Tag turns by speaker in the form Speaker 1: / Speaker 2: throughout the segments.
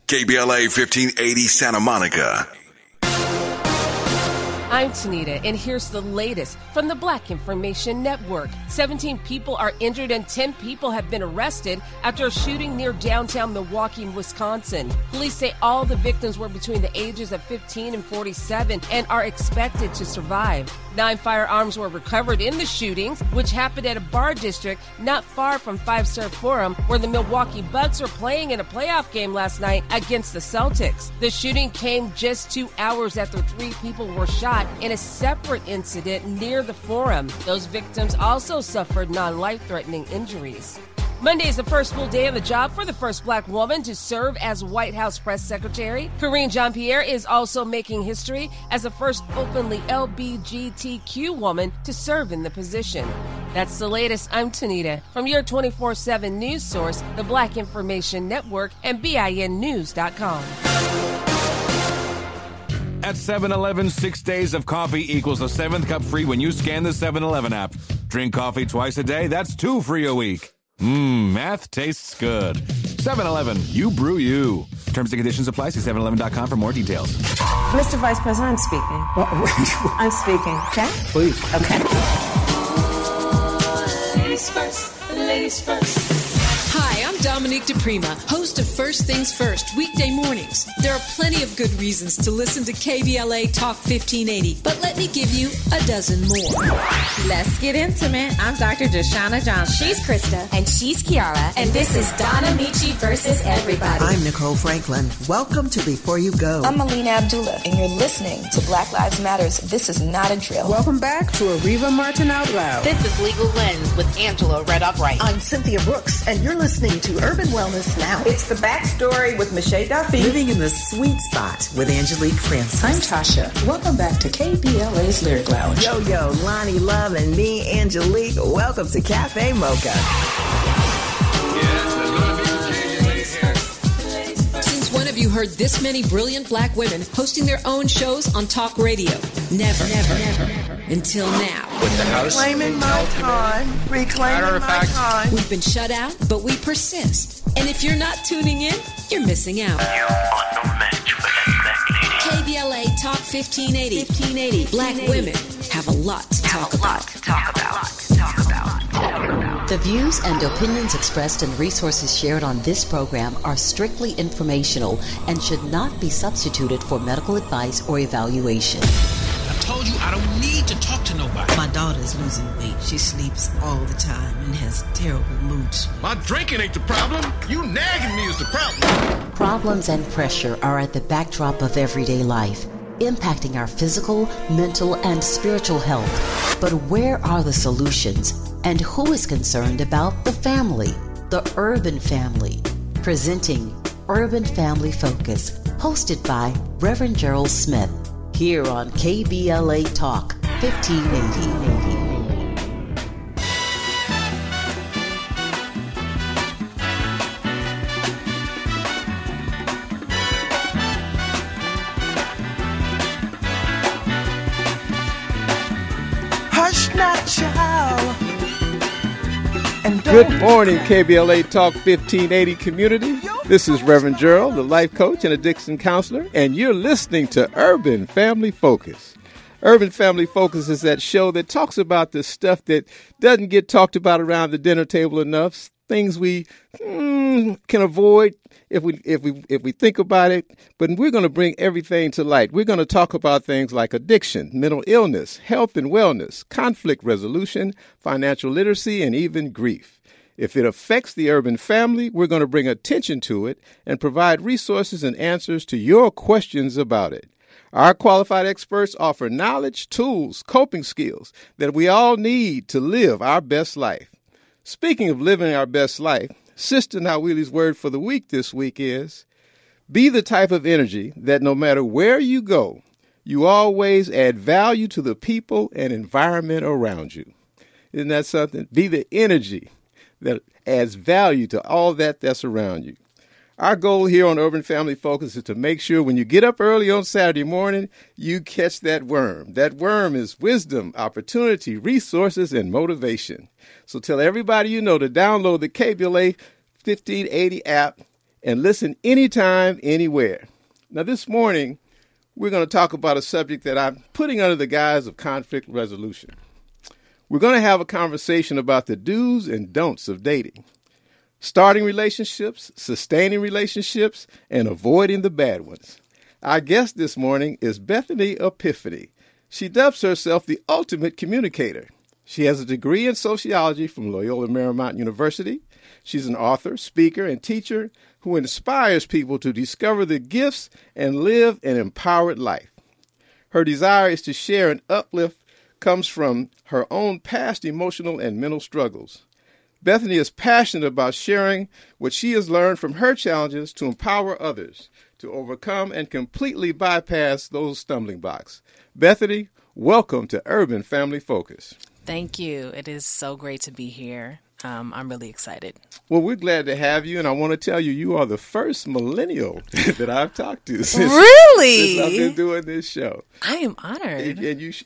Speaker 1: KBLA 1580 Santa Monica.
Speaker 2: I'm Tanita, and here's the latest from the Black Information Network. 17 people are injured and 10 people have been arrested after a shooting near downtown Milwaukee, Wisconsin. Police say all the victims were between the ages of 15 and 47 and are expected to survive. 9 firearms were recovered in the shootings, which happened at a bar district not far from Five Star Forum, where the Milwaukee Bucks were playing in a playoff game last night against the Celtics. The shooting came just 2 hours after 3 people were shot in a separate incident near the Forum. Those victims also suffered non-life-threatening injuries. Monday is the first full day on the job for the first black woman to serve as White House press secretary. Karine Jean-Pierre is also making history as the first openly LGBTQ woman to serve in the position. That's the latest. I'm Tanita from your 24/7 news source, the Black Information Network, and BINnews.com.
Speaker 3: At 7-Eleven, 6 days of coffee equals a 7th cup free when you scan the 7-Eleven app. Drink coffee twice a day, that's 2 free a week. Math tastes good. 7-Eleven, you brew you. Terms and conditions apply. See 7-Eleven.com for more details.
Speaker 4: Mr. Vice President, I'm speaking. I'm speaking, okay?
Speaker 5: Please.
Speaker 4: Okay.
Speaker 6: Ladies first, ladies first. Hi, I'm Dominique DePrima, host of First Things First, weekday mornings. There are plenty of good reasons to listen to KBLA Talk 1580, but let me give you a dozen more.
Speaker 4: Let's get intimate. I'm Dr. Deshauna Johnson.
Speaker 7: She's Krista.
Speaker 8: And she's Kiara.
Speaker 7: And this is Donna Michi versus everybody.
Speaker 9: I'm Nicole Franklin. Welcome to Before You Go.
Speaker 10: I'm Melina Abdullah, and you're listening to Black Lives Matters. This is not a drill.
Speaker 11: Welcome back to Ariva Martin Out Loud.
Speaker 12: This is Legal Lens with Angela Red Upright.
Speaker 9: I'm Cynthia Brooks, and you're listening to Urban Wellness Now.
Speaker 13: It's The Backstory with Michelle Duffy.
Speaker 9: Living in the Sweet Spot with Angelique Francis.
Speaker 11: I'm Tasha. Welcome back to KBLA's Lyric Lounge.
Speaker 9: Yo, Lonnie Love and me, Angelique. Welcome to Cafe Mocha.
Speaker 6: Since when have you heard this many brilliant black women hosting their own shows on talk radio? Never. Until now.
Speaker 13: Reclaiming my time.
Speaker 6: We've been shut out, but we persist. And if you're not tuning in, you're missing out.
Speaker 14: You are no match for that black lady.
Speaker 6: KBLA Talk 1580. Black women have a lot to talk about.
Speaker 15: The views and opinions expressed and resources shared on this program are strictly informational and should not be substituted for medical advice or evaluation.
Speaker 16: I told you I don't need to talk to nobody.
Speaker 17: My daughter's losing weight. She sleeps all the time and has terrible mood swings.
Speaker 16: My drinking ain't the problem. You nagging me is the problem.
Speaker 15: Problems and pressure are at the backdrop of everyday life, impacting our physical, mental, and spiritual health. But where are the solutions? And who is concerned about the family, the urban family? Presenting Urban Family Focus, hosted by Reverend Gerald Smith, here on KBLA Talk 1580.
Speaker 13: Hush not, child.
Speaker 5: Good morning, KBLA Talk 1580 community. This is Reverend Gerald, the life coach and addiction counselor, and you're listening to Urban Family Focus. Urban Family Focus is that show that talks about the stuff that doesn't get talked about around the dinner table enough, things we can avoid if we think about it. But we're going to bring everything to light. We're going to talk about things like addiction, mental illness, health and wellness, conflict resolution, financial literacy, and even grief. If it affects the urban family, we're going to bring attention to it and provide resources and answers to your questions about it. Our qualified experts offer knowledge, tools, coping skills that we all need to live our best life. Speaking of living our best life, Sister Nawili's word for the week this week is, be the type of energy that no matter where you go, you always add value to the people and environment around you. Isn't that something? Be the energy that adds value to all that's around you. Our goal here on Urban Family Focus is to make sure when you get up early on Saturday morning, you catch that worm. That worm is wisdom, opportunity, resources, and motivation. So tell everybody you know to download the KBLA 1580 app and listen anytime, anywhere. Now, this morning, we're going to talk about a subject that I'm putting under the guise of conflict resolution. We're going to have a conversation about the do's and don'ts of dating, starting relationships, sustaining relationships, and avoiding the bad ones. Our guest this morning is Bethany Epiphany. She dubs herself the ultimate communicator. She has a degree in sociology from Loyola Marymount University. She's an author, speaker, and teacher who inspires people to discover the gifts and live an empowered life. Her desire is to share and uplift comes from her own past emotional and mental struggles. Bethany is passionate about sharing what she has learned from her challenges to empower others to overcome and completely bypass those stumbling blocks. Bethany, welcome to Urban Family Focus.
Speaker 8: Thank you. It is so great to be here. I'm really excited.
Speaker 5: Well, we're glad to have you, and I want to tell you, you are the first millennial that I've talked to since I've been doing this show.
Speaker 8: I am honored,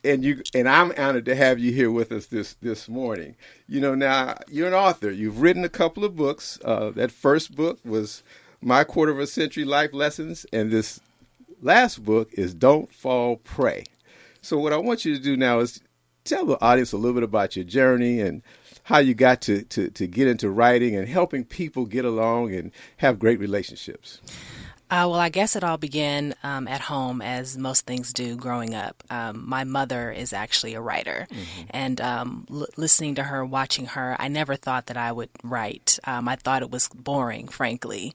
Speaker 5: and I'm honored to have you here with us this morning. You know, now you're an author. You've written a couple of books. That first book was My Quarter of a Century Life Lessons, and this last book is Don't Fall Prey. So what I want you to do now is tell the audience a little bit about your journey and how you got to get into writing and helping people get along and have great relationships.
Speaker 8: Well, I guess it all began at home, as most things do growing up. My mother is actually a writer, and listening to her, watching her, I never thought that I would write. I thought it was boring, frankly.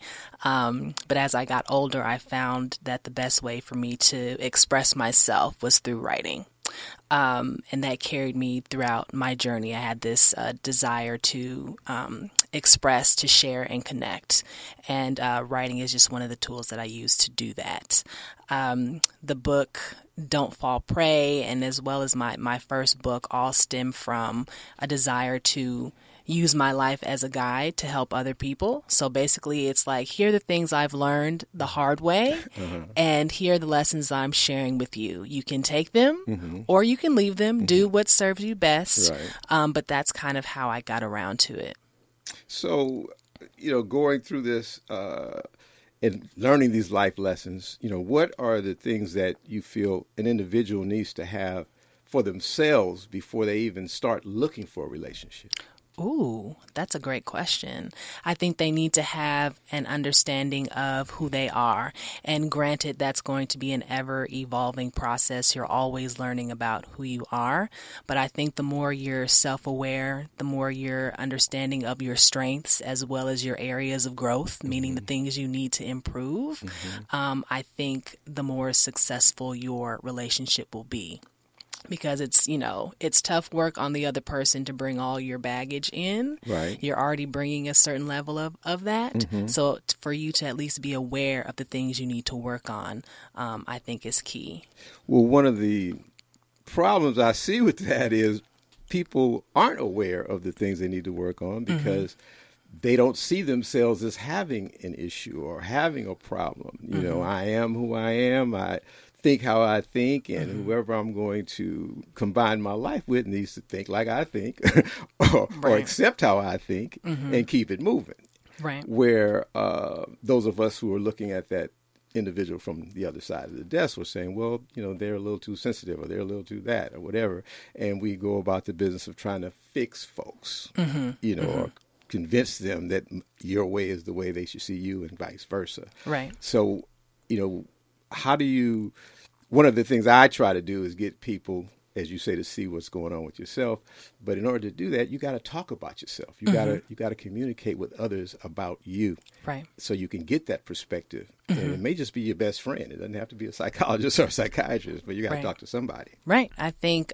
Speaker 8: But as I got older, I found that the best way for me to express myself was through writing. And that carried me throughout my journey. I had this desire to express, to share, and connect. And writing is just one of the tools that I use to do that. The book, Don't Fall Prey, and as well as my first book, all stem from a desire to use my life as a guide to help other people. So basically, it's like, here are the things I've learned the hard way, and here are the lessons I'm sharing with you. You can take them, or you can leave them, do what serves you best. Right. But that's kind of how I got around to it.
Speaker 5: So, you know, going through this and learning these life lessons, you know, what are the things that you feel an individual needs to have for themselves before they even start looking for a relationship?
Speaker 8: Ooh, that's a great question. I think they need to have an understanding of who they are. And granted, that's going to be an ever-evolving process. You're always learning about who you are. But I think the more you're self-aware, the more you're understanding of your strengths as well as your areas of growth, meaning the things you need to improve, I think the more successful your relationship will be. Because it's tough work on the other person to bring all your baggage in. Right. You're already bringing a certain level of that. So for you to at least be aware of the things you need to work on, I think is key.
Speaker 5: Well, one of the problems I see with that is people aren't aware of the things they need to work on because they don't see themselves as having an issue or having a problem. You know, I am who I am. I think how I think, and whoever I'm going to combine my life with needs to think like I think or accept how I think and keep it moving. Right. Where those of us who are looking at that individual from the other side of the desk were saying, well, you know, they're a little too sensitive or they're a little too that or whatever. And we go about the business of trying to fix folks, you know, or convince them that your way is the way they should see you and vice versa. Right. So, you know, how do you, one of the things I try to do is get people, as you say, to see what's going on with yourself. But in order to do that, you got to talk about yourself. You got to communicate with others about you. Right. So you can get that perspective. And it may just be your best friend. It doesn't have to be a psychologist or a psychiatrist, but you got to talk to somebody.
Speaker 8: Right. I think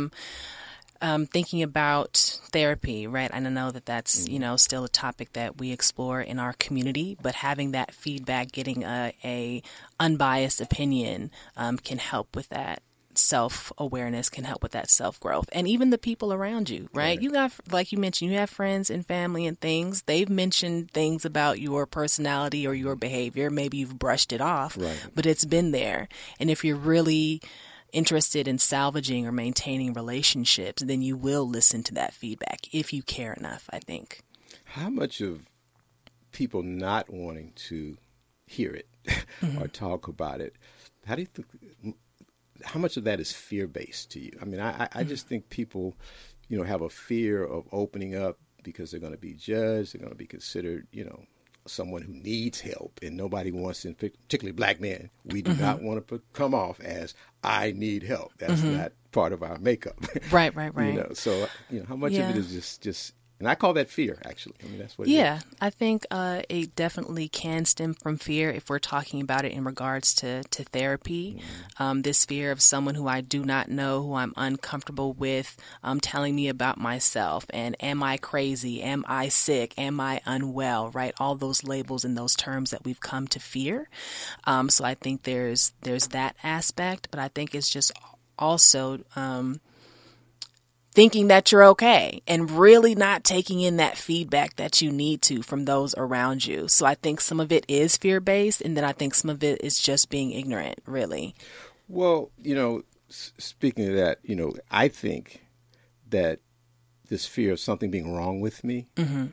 Speaker 8: thinking about therapy, right? And I know that that's, you know, still a topic that we explore in our community, but having that feedback, getting a unbiased opinion can help with that. Self-awareness can help with that self-growth. And even the people around you, right? You got, like you mentioned, you have friends and family and things. They've mentioned things about your personality or your behavior. Maybe you've brushed it off, but it's been there. And if you're really interested in salvaging or maintaining relationships, then you will listen to that feedback if you care enough, I think.
Speaker 5: How much of people not wanting to hear it or talk about it, how do you think? How much of that is fear-based to you? I mean, I just think people, have a fear of opening up because they're going to be judged. They're going to be considered, someone who needs help, and nobody wants, particularly black men, we do not want to come off as I need help. That's not part of our makeup.
Speaker 8: Right.
Speaker 5: So how much of it is just. And I call that fear, actually. I mean, that's what it is.
Speaker 8: Yeah, I think it definitely can stem from fear if we're talking about it in regards to therapy. This fear of someone who I do not know, who I'm uncomfortable with, telling me about myself. And am I crazy? Am I sick? Am I unwell? Right? All those labels and those terms that we've come to fear. So I think there's that aspect. But I think it's just also thinking that you're okay and really not taking in that feedback that you need to from those around you. So I think some of it is fear-based, and then I think some of it is just being ignorant, really.
Speaker 5: Well, speaking of that, I think that this fear of something being wrong with me,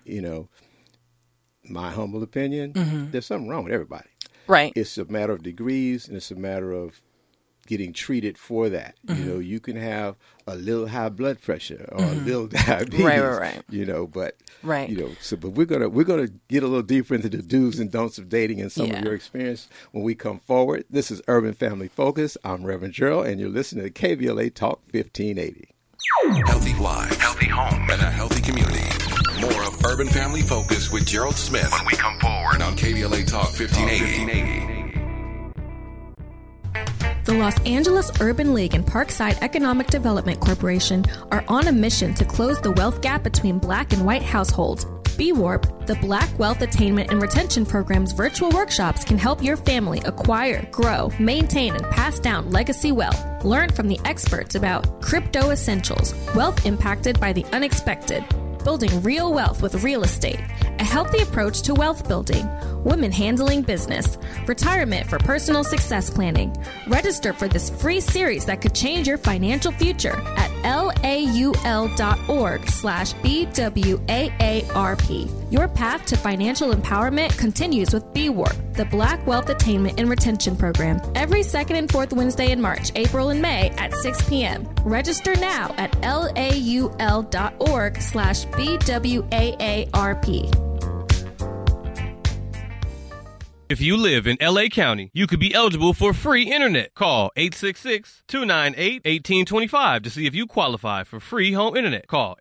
Speaker 5: my humble opinion, there's something wrong with everybody.
Speaker 8: Right.
Speaker 5: It's a matter of degrees, and it's a matter of getting treated for that. You can have a little high blood pressure or a little diabetes.
Speaker 8: Right.
Speaker 5: But
Speaker 8: right.
Speaker 5: But we're gonna get a little deeper into the do's and don'ts of dating and some of your experience when we come forward. This is Urban Family Focus. I'm Reverend Gerald, and you're listening to KBLA Talk 1580.
Speaker 1: Healthy lives, healthy home, and a healthy community. More of Urban Family Focus with Gerald Smith when we come forward on KBLA Talk 1580.
Speaker 18: The Los Angeles Urban League and Parkside Economic Development Corporation are on a mission to close the wealth gap between black and white households. BWARP, the Black Wealth Attainment and Retention Program's virtual workshops can help your family acquire, grow, maintain, and pass down legacy wealth. Learn from the experts about crypto essentials, wealth impacted by the unexpected, building real wealth with real estate, a healthy approach to wealth building, women handling business, retirement for personal success planning. Register for this free series that could change your financial future at laul.org/BWAARP. Your path to financial empowerment continues with BWARP, the Black Wealth Attainment and Retention Program, every second and fourth Wednesday in March, April, and May at 6 p.m. Register now at laul.org/BWAARP.
Speaker 19: If you live in L.A. County, you could be eligible for free internet. Call 866-298-1825 to see if you qualify for free home internet. Call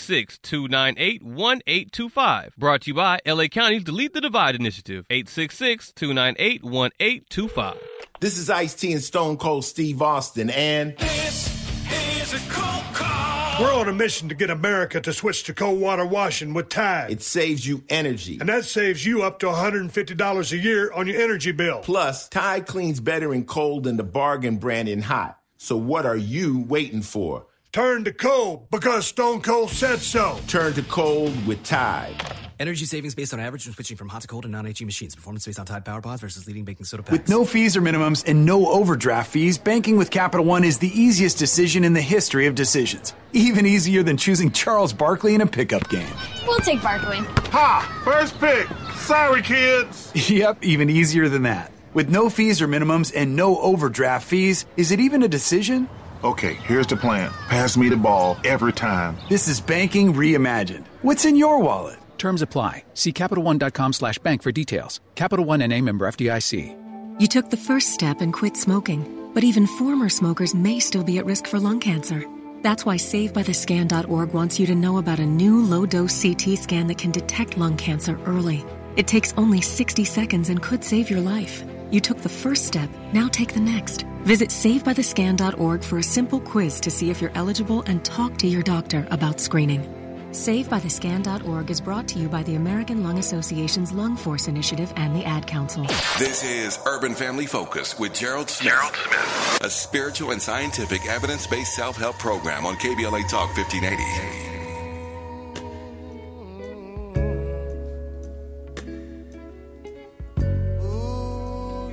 Speaker 19: 866-298-1825. Brought to you by L.A. County's Delete the Divide initiative. 866-298-1825.
Speaker 20: This is Ice-T and Stone Cold Steve Austin, and
Speaker 21: this is a cold call. We're on a mission to get America to switch to cold water washing with Tide.
Speaker 20: It saves you energy.
Speaker 21: And that saves you up to $150 a year on your energy bill.
Speaker 20: Plus, Tide cleans better in cold than the bargain brand in hot. So what are you waiting for?
Speaker 21: Turn to cold because Stone Cold said so.
Speaker 20: Turn to cold with Tide.
Speaker 22: Energy savings based on average when switching from hot to cold and non-HE machines. Performance based on Tide Power Pods versus leading baking soda packs.
Speaker 23: With no fees or minimums and no overdraft fees, banking with Capital One is the easiest decision in the history of decisions. Even easier than choosing Charles Barkley in a pickup game.
Speaker 24: We'll take Barkley.
Speaker 21: Ha! First pick. Sorry, kids.
Speaker 23: Yep, even easier than that. With no fees or minimums and no overdraft fees, is it even a decision?
Speaker 25: Okay, here's the plan. Pass me the ball every time.
Speaker 23: This is banking reimagined. What's in your wallet?
Speaker 26: Terms apply. See CapitalOne.com/bank for details. Capital One N.A. member FDIC.
Speaker 27: You took the first step and quit smoking, but even former smokers may still be at risk for lung cancer. That's why SaveByTheScan.org wants you to know about a new low-dose CT scan that can detect lung cancer early. It takes only 60 seconds and could save your life. You took the first step, now take the next. Visit SaveByTheScan.org for a simple quiz to see if you're eligible and talk to your doctor about screening. SaveByTheScan.org is brought to you by the American Lung Association's Lung Force Initiative and the Ad Council.
Speaker 1: This is Urban Family Focus with Gerald Smith. A spiritual and scientific evidence-based self-help program on KBLA Talk 1580.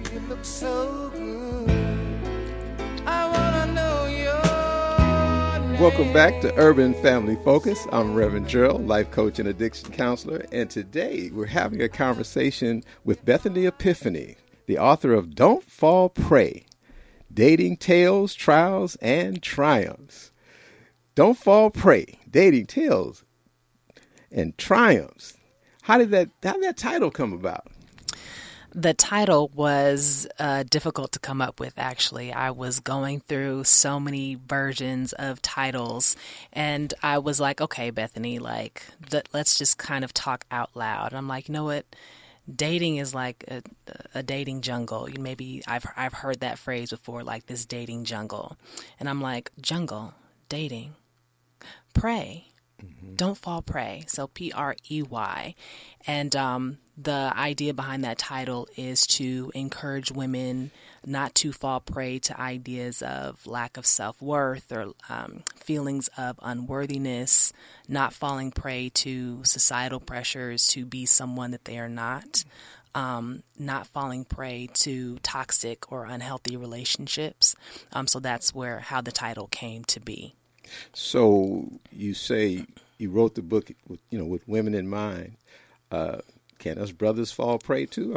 Speaker 13: So good. I wanna know your name.
Speaker 5: Welcome back to Urban Family Focus. I'm Reverend Gerald, life coach and addiction counselor, and today we're having a conversation with Bethany Epiphany, the author of Don't Fall Prey, Dating Tales, Trials, and Triumphs. Don't Fall Prey, Dating Tales and Triumphs. How did that title come about?
Speaker 8: The title was difficult to come up with, actually. I was going through so many versions of titles, and I was like, okay, Bethany, let's just kind of talk out loud. I'm like, you know what? Dating is like a dating jungle. Maybe I've heard that phrase before, like this dating jungle. And I'm like, jungle, dating, prey. Mm-hmm. Don't fall prey. So Prey. And the idea behind that title is to encourage women not to fall prey to ideas of lack of self-worth or feelings of unworthiness, not falling prey to societal pressures to be someone that they are not, not falling prey to toxic or unhealthy relationships. So that's how the title came to be. So
Speaker 5: you say you wrote the book with women in mind. Can us brothers fall prey too?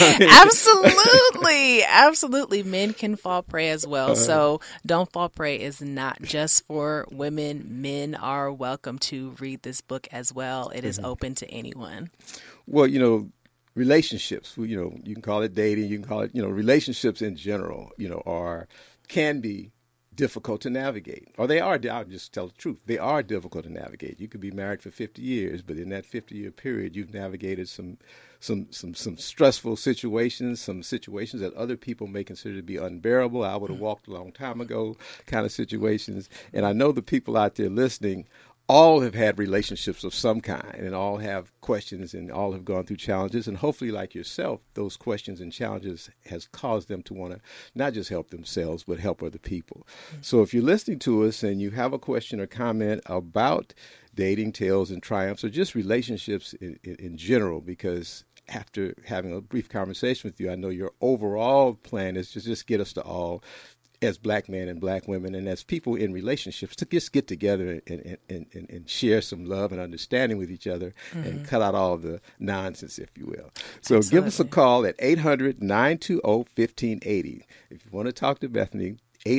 Speaker 8: Absolutely. Men can fall prey as well. So Don't Fall Prey is not just for women. Men are welcome to read this book as well. It is open to anyone.
Speaker 5: Well, relationships, you can call it dating, you can call it, relationships in general, can be difficult to navigate, or they are. I'll just tell the truth. They are difficult to navigate. You could be married for 50 years, but in that 50-year period, you've navigated some stressful situations, some situations that other people may consider to be unbearable. I would have walked a long time ago kind of situations. And I know the people out there listening all have had relationships of some kind, and all have questions, and all have gone through challenges. And hopefully, like yourself, those questions and challenges has caused them to want to not just help themselves, but help other people. Mm-hmm. So if you're listening to us and you have a question or comment about dating tales and triumphs, or just relationships in general, because after having a brief conversation with you, I know your overall plan is to just get us to all, as black men and black women and as people in relationships, to just get together and share some love and understanding with each other, and cut out all the nonsense, if you will. So Absolutely. Give us a call at 800-920-1580. If you want to talk to Bethany,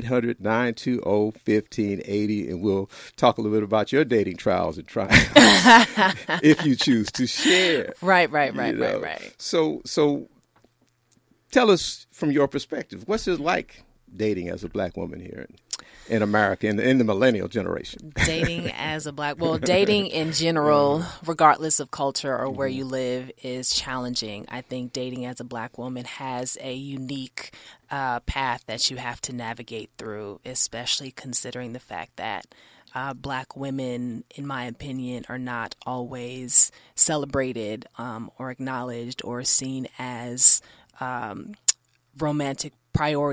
Speaker 5: 800-920-1580, and we'll talk a little bit about your dating trials and triumphs if you choose to share.
Speaker 8: Right.
Speaker 5: So tell us from your perspective, what's it like dating as a black woman here in America, in the millennial generation?
Speaker 8: Dating in general, regardless of culture or where you live, is challenging. I think dating as a black woman has a unique path that you have to navigate through, especially considering the fact that black women, in my opinion, are not always celebrated or acknowledged or seen as romantic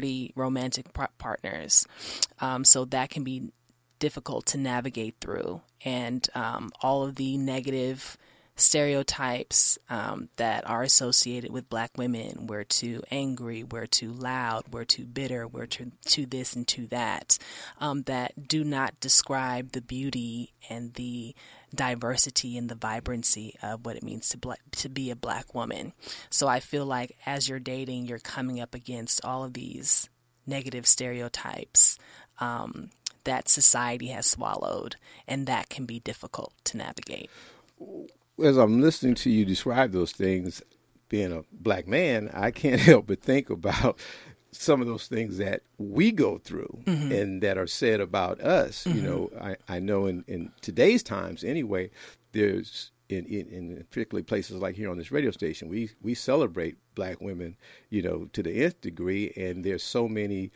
Speaker 8: partners. So that can be difficult to navigate through. And all of the negative stereotypes that are associated with black women, we're too angry, we're too loud, we're too bitter, we're too this and too that, that do not describe the beauty and the diversity and the vibrancy of what it means to be a black woman. So I feel like as you're dating, you're coming up against all of these negative stereotypes that society has swallowed, and that can be difficult to navigate.
Speaker 5: As I'm listening to you describe those things, being a black man, I can't help but think about some of those things that we go through and that are said about us. I know in today's times anyway, there's in particularly places like here on this radio station, we celebrate black women, to the nth degree, and there's so many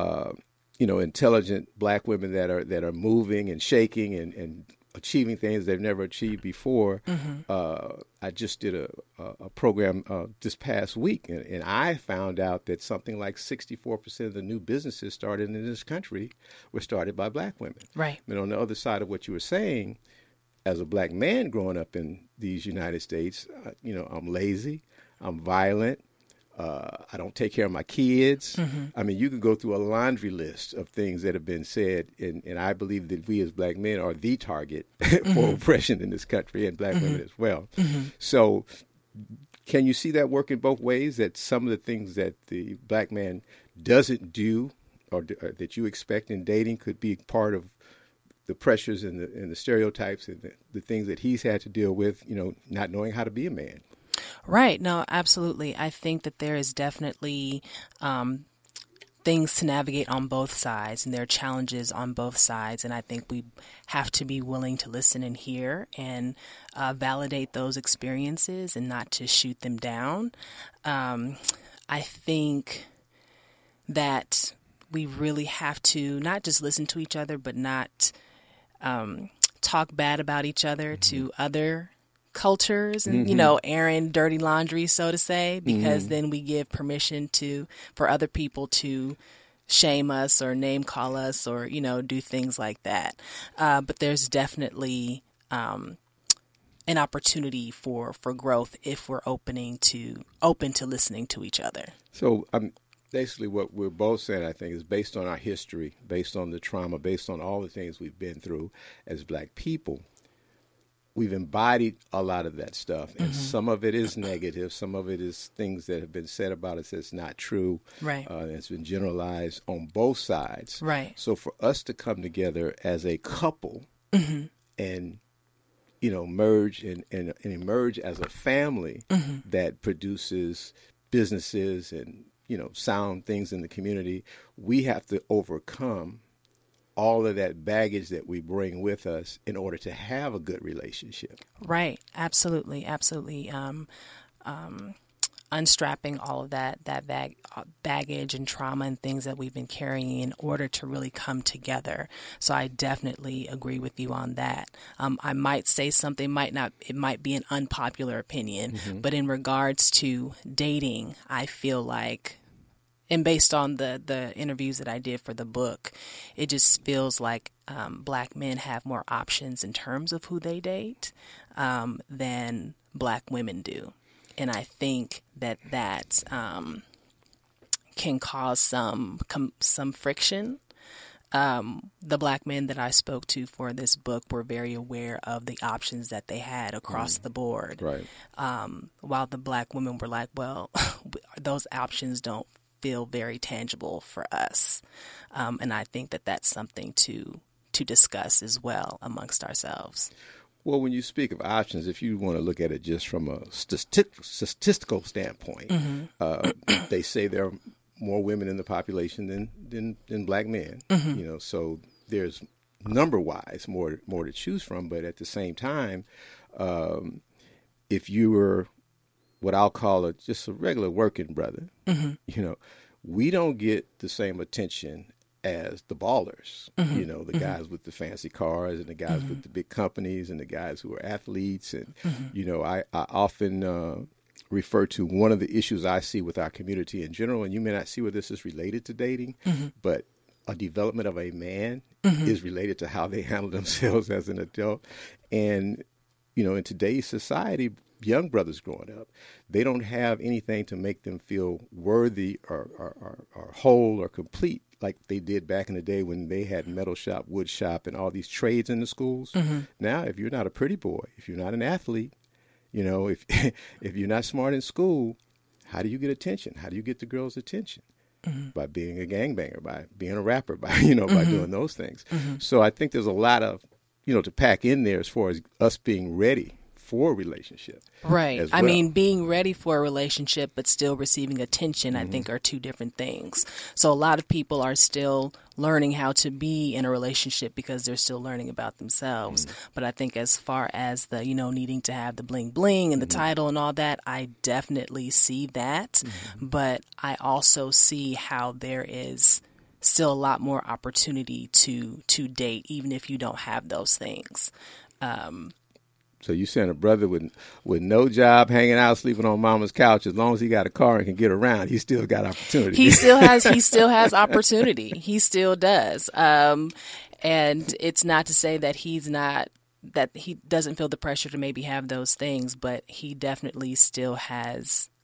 Speaker 5: intelligent black women that are moving and shaking and achieving things they've never achieved before. I just did a program this past week, and I found out that something like 64% of the new businesses started in this country were started by black women.
Speaker 8: Right.
Speaker 5: And on the other side of what you were saying, as a black man growing up in these United States, I'm lazy, I'm violent, I don't take care of my kids. I mean, you can go through a laundry list of things that have been said, and I believe that we as black men are the target for oppression in this country, and black women as well. So can you see that working both ways, that some of the things that the black man doesn't do or that you expect in dating could be part of the pressures and the stereotypes and the things that he's had to deal with, not knowing how to be a man?
Speaker 8: Right. No, absolutely. I think that there is definitely things to navigate on both sides, and there are challenges on both sides. And I think we have to be willing to listen and hear and validate those experiences and not to shoot them down. I think that we really have to not just listen to each other, but not talk bad about each other to other cultures and, airing dirty laundry, so to say, because then we give permission for other people to shame us or name call us or, do things like that. But there's definitely an opportunity for growth if we're open to listening to each other.
Speaker 5: So basically what we're both saying, I think, is based on our history, based on the trauma, based on all the things we've been through as black people. We've embodied a lot of that stuff, and some of it is negative. Some of it is things that have been said about us that's not true.
Speaker 8: Right.
Speaker 5: It's been generalized on both sides.
Speaker 8: Right.
Speaker 5: So for us to come together as a couple and, merge and emerge as a family that produces businesses and, sound things in the community, we have to overcome all of that baggage that we bring with us in order to have a good relationship.
Speaker 8: Right. Absolutely. Absolutely. Unstrapping all of that baggage and trauma and things that we've been carrying in order to really come together. So I definitely agree with you on that. I might say something, it might be an unpopular opinion, but in regards to dating, I feel like, and based on the interviews that I did for the book, it just feels like black men have more options in terms of who they date than black women do. And I think that can cause some friction. The black men that I spoke to for this book were very aware of the options that they had across the board.
Speaker 5: Right.
Speaker 8: While the black women were like, well, those options don't feel very tangible for us. And I think that that's something to discuss as well amongst ourselves.
Speaker 5: Well, when you speak of options, if you want to look at it just from a statistical standpoint, they say there are more women in the population than black men. So there's number-wise more to choose from. But at the same time, if you were what I'll call just a regular working brother, we don't get the same attention as the ballers, the guys with the fancy cars and the guys with the big companies and the guys who are athletes. And, I often refer to one of the issues I see with our community in general, and you may not see where this is related to dating, but a development of a man is related to how they handle themselves as an adult. And, in today's society, young brothers growing up, they don't have anything to make them feel worthy or whole or complete like they did back in the day when they had metal shop, wood shop, and all these trades in the schools. Now, if you're not a pretty boy, if you're not an athlete, if you're not smart in school, how do you get attention? How do you get the girls' attention? By being a gangbanger, by being a rapper, by doing those things. So I think there's a lot of, to pack in there as far as us being ready for a relationship.
Speaker 8: Right.
Speaker 5: Well.
Speaker 8: I mean, being ready for a relationship but still receiving attention, I think, are two different things. So a lot of people are still learning how to be in a relationship because they're still learning about themselves. But I think as far as the, needing to have the bling bling and the title and all that, I definitely see that. But I also see how there is still a lot more opportunity to date, even if you don't have those things.
Speaker 5: So you saying a brother with no job, hanging out, sleeping on mama's couch, as long as he got a car and can get around, he still got opportunity.
Speaker 8: He still has opportunity. He still does. And it's not to say that he doesn't feel the pressure to maybe have those things, but he definitely still has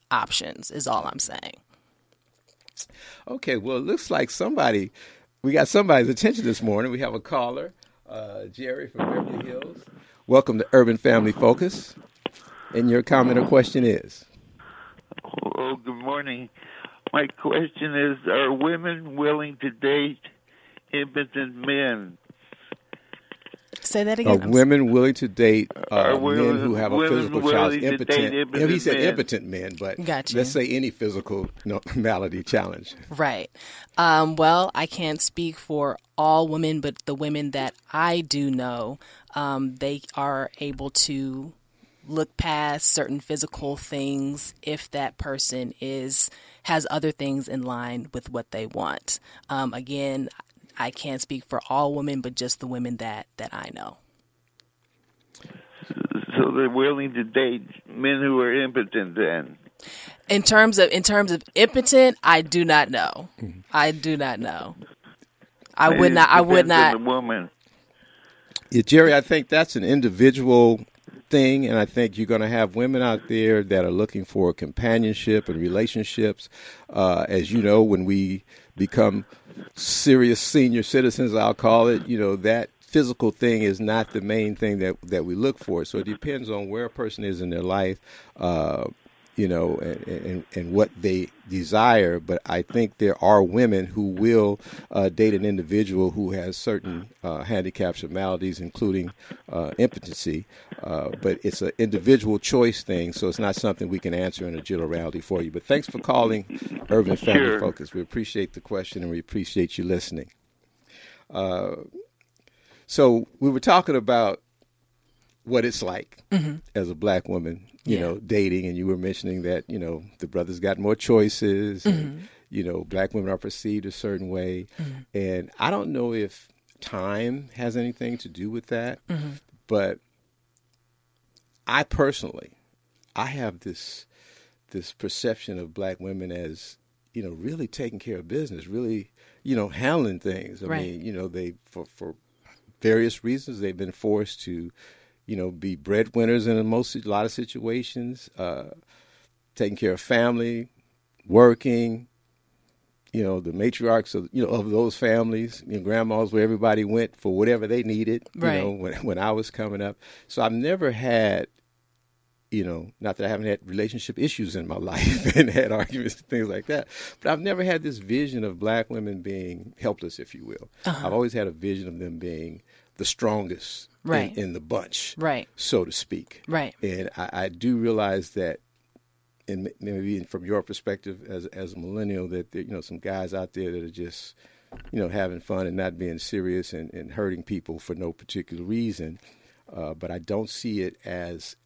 Speaker 8: options is all I'm saying.
Speaker 5: Okay, well, it looks like we got somebody's attention this morning. We have a caller, Jerry from Beverly Hills. Welcome to Urban Family Focus. And your comment or question is?
Speaker 2: Oh, good morning. My question is, are women willing to date impotent men?
Speaker 8: Say that again.
Speaker 5: Are women willing to date men who have a physical challenge? Impotent. He said impotent men, but let's say any physical malady challenge.
Speaker 8: Right. Well, I can't speak for all women, but the women that I do know, they are able to look past certain physical things if that person has other things in line with what they want. Again, I can't speak for all women, but just the women that I know.
Speaker 2: So they're willing to date men who are impotent then?
Speaker 8: In terms of impotent, I do not know. I do not know. I would not.
Speaker 2: The woman.
Speaker 5: Yeah, Jerry, I think that's an individual thing, and I think you're going to have women out there that are looking for companionship and relationships. As you know, when we become serious senior citizens, I'll call it, that physical thing is not the main thing that we look for. So it depends on where a person is in their life, and what they desire. But I think there are women who will date an individual who has certain handicaps or maladies, including impotency. But it's an individual choice thing, so it's not something we can answer in a generality for you. But thanks for calling Urban Family Focus. We appreciate the question, and we appreciate you listening. So we were talking about what it's like as a black woman, dating, and you were mentioning that, the brothers got more choices, and, black women are perceived a certain way. And I don't know if time has anything to do with that, but I personally, I have this perception of black women as, really taking care of business, really, handling things. I mean, they, for various reasons, they've been forced to, be breadwinners in a lot of situations, taking care of family, working, the matriarchs of those families, grandmas where everybody went for whatever they needed, when I was coming up. So I've never had, not that I haven't had relationship issues in my life and had arguments and things like that, but I've never had this vision of black women being helpless, if you will. I've always had a vision of them being the strongest in the bunch, so to speak. And I do realize that, and maybe from your perspective as a millennial, that there, some guys out there that are just, having fun and not being serious and hurting people for no particular reason. But I don't see it as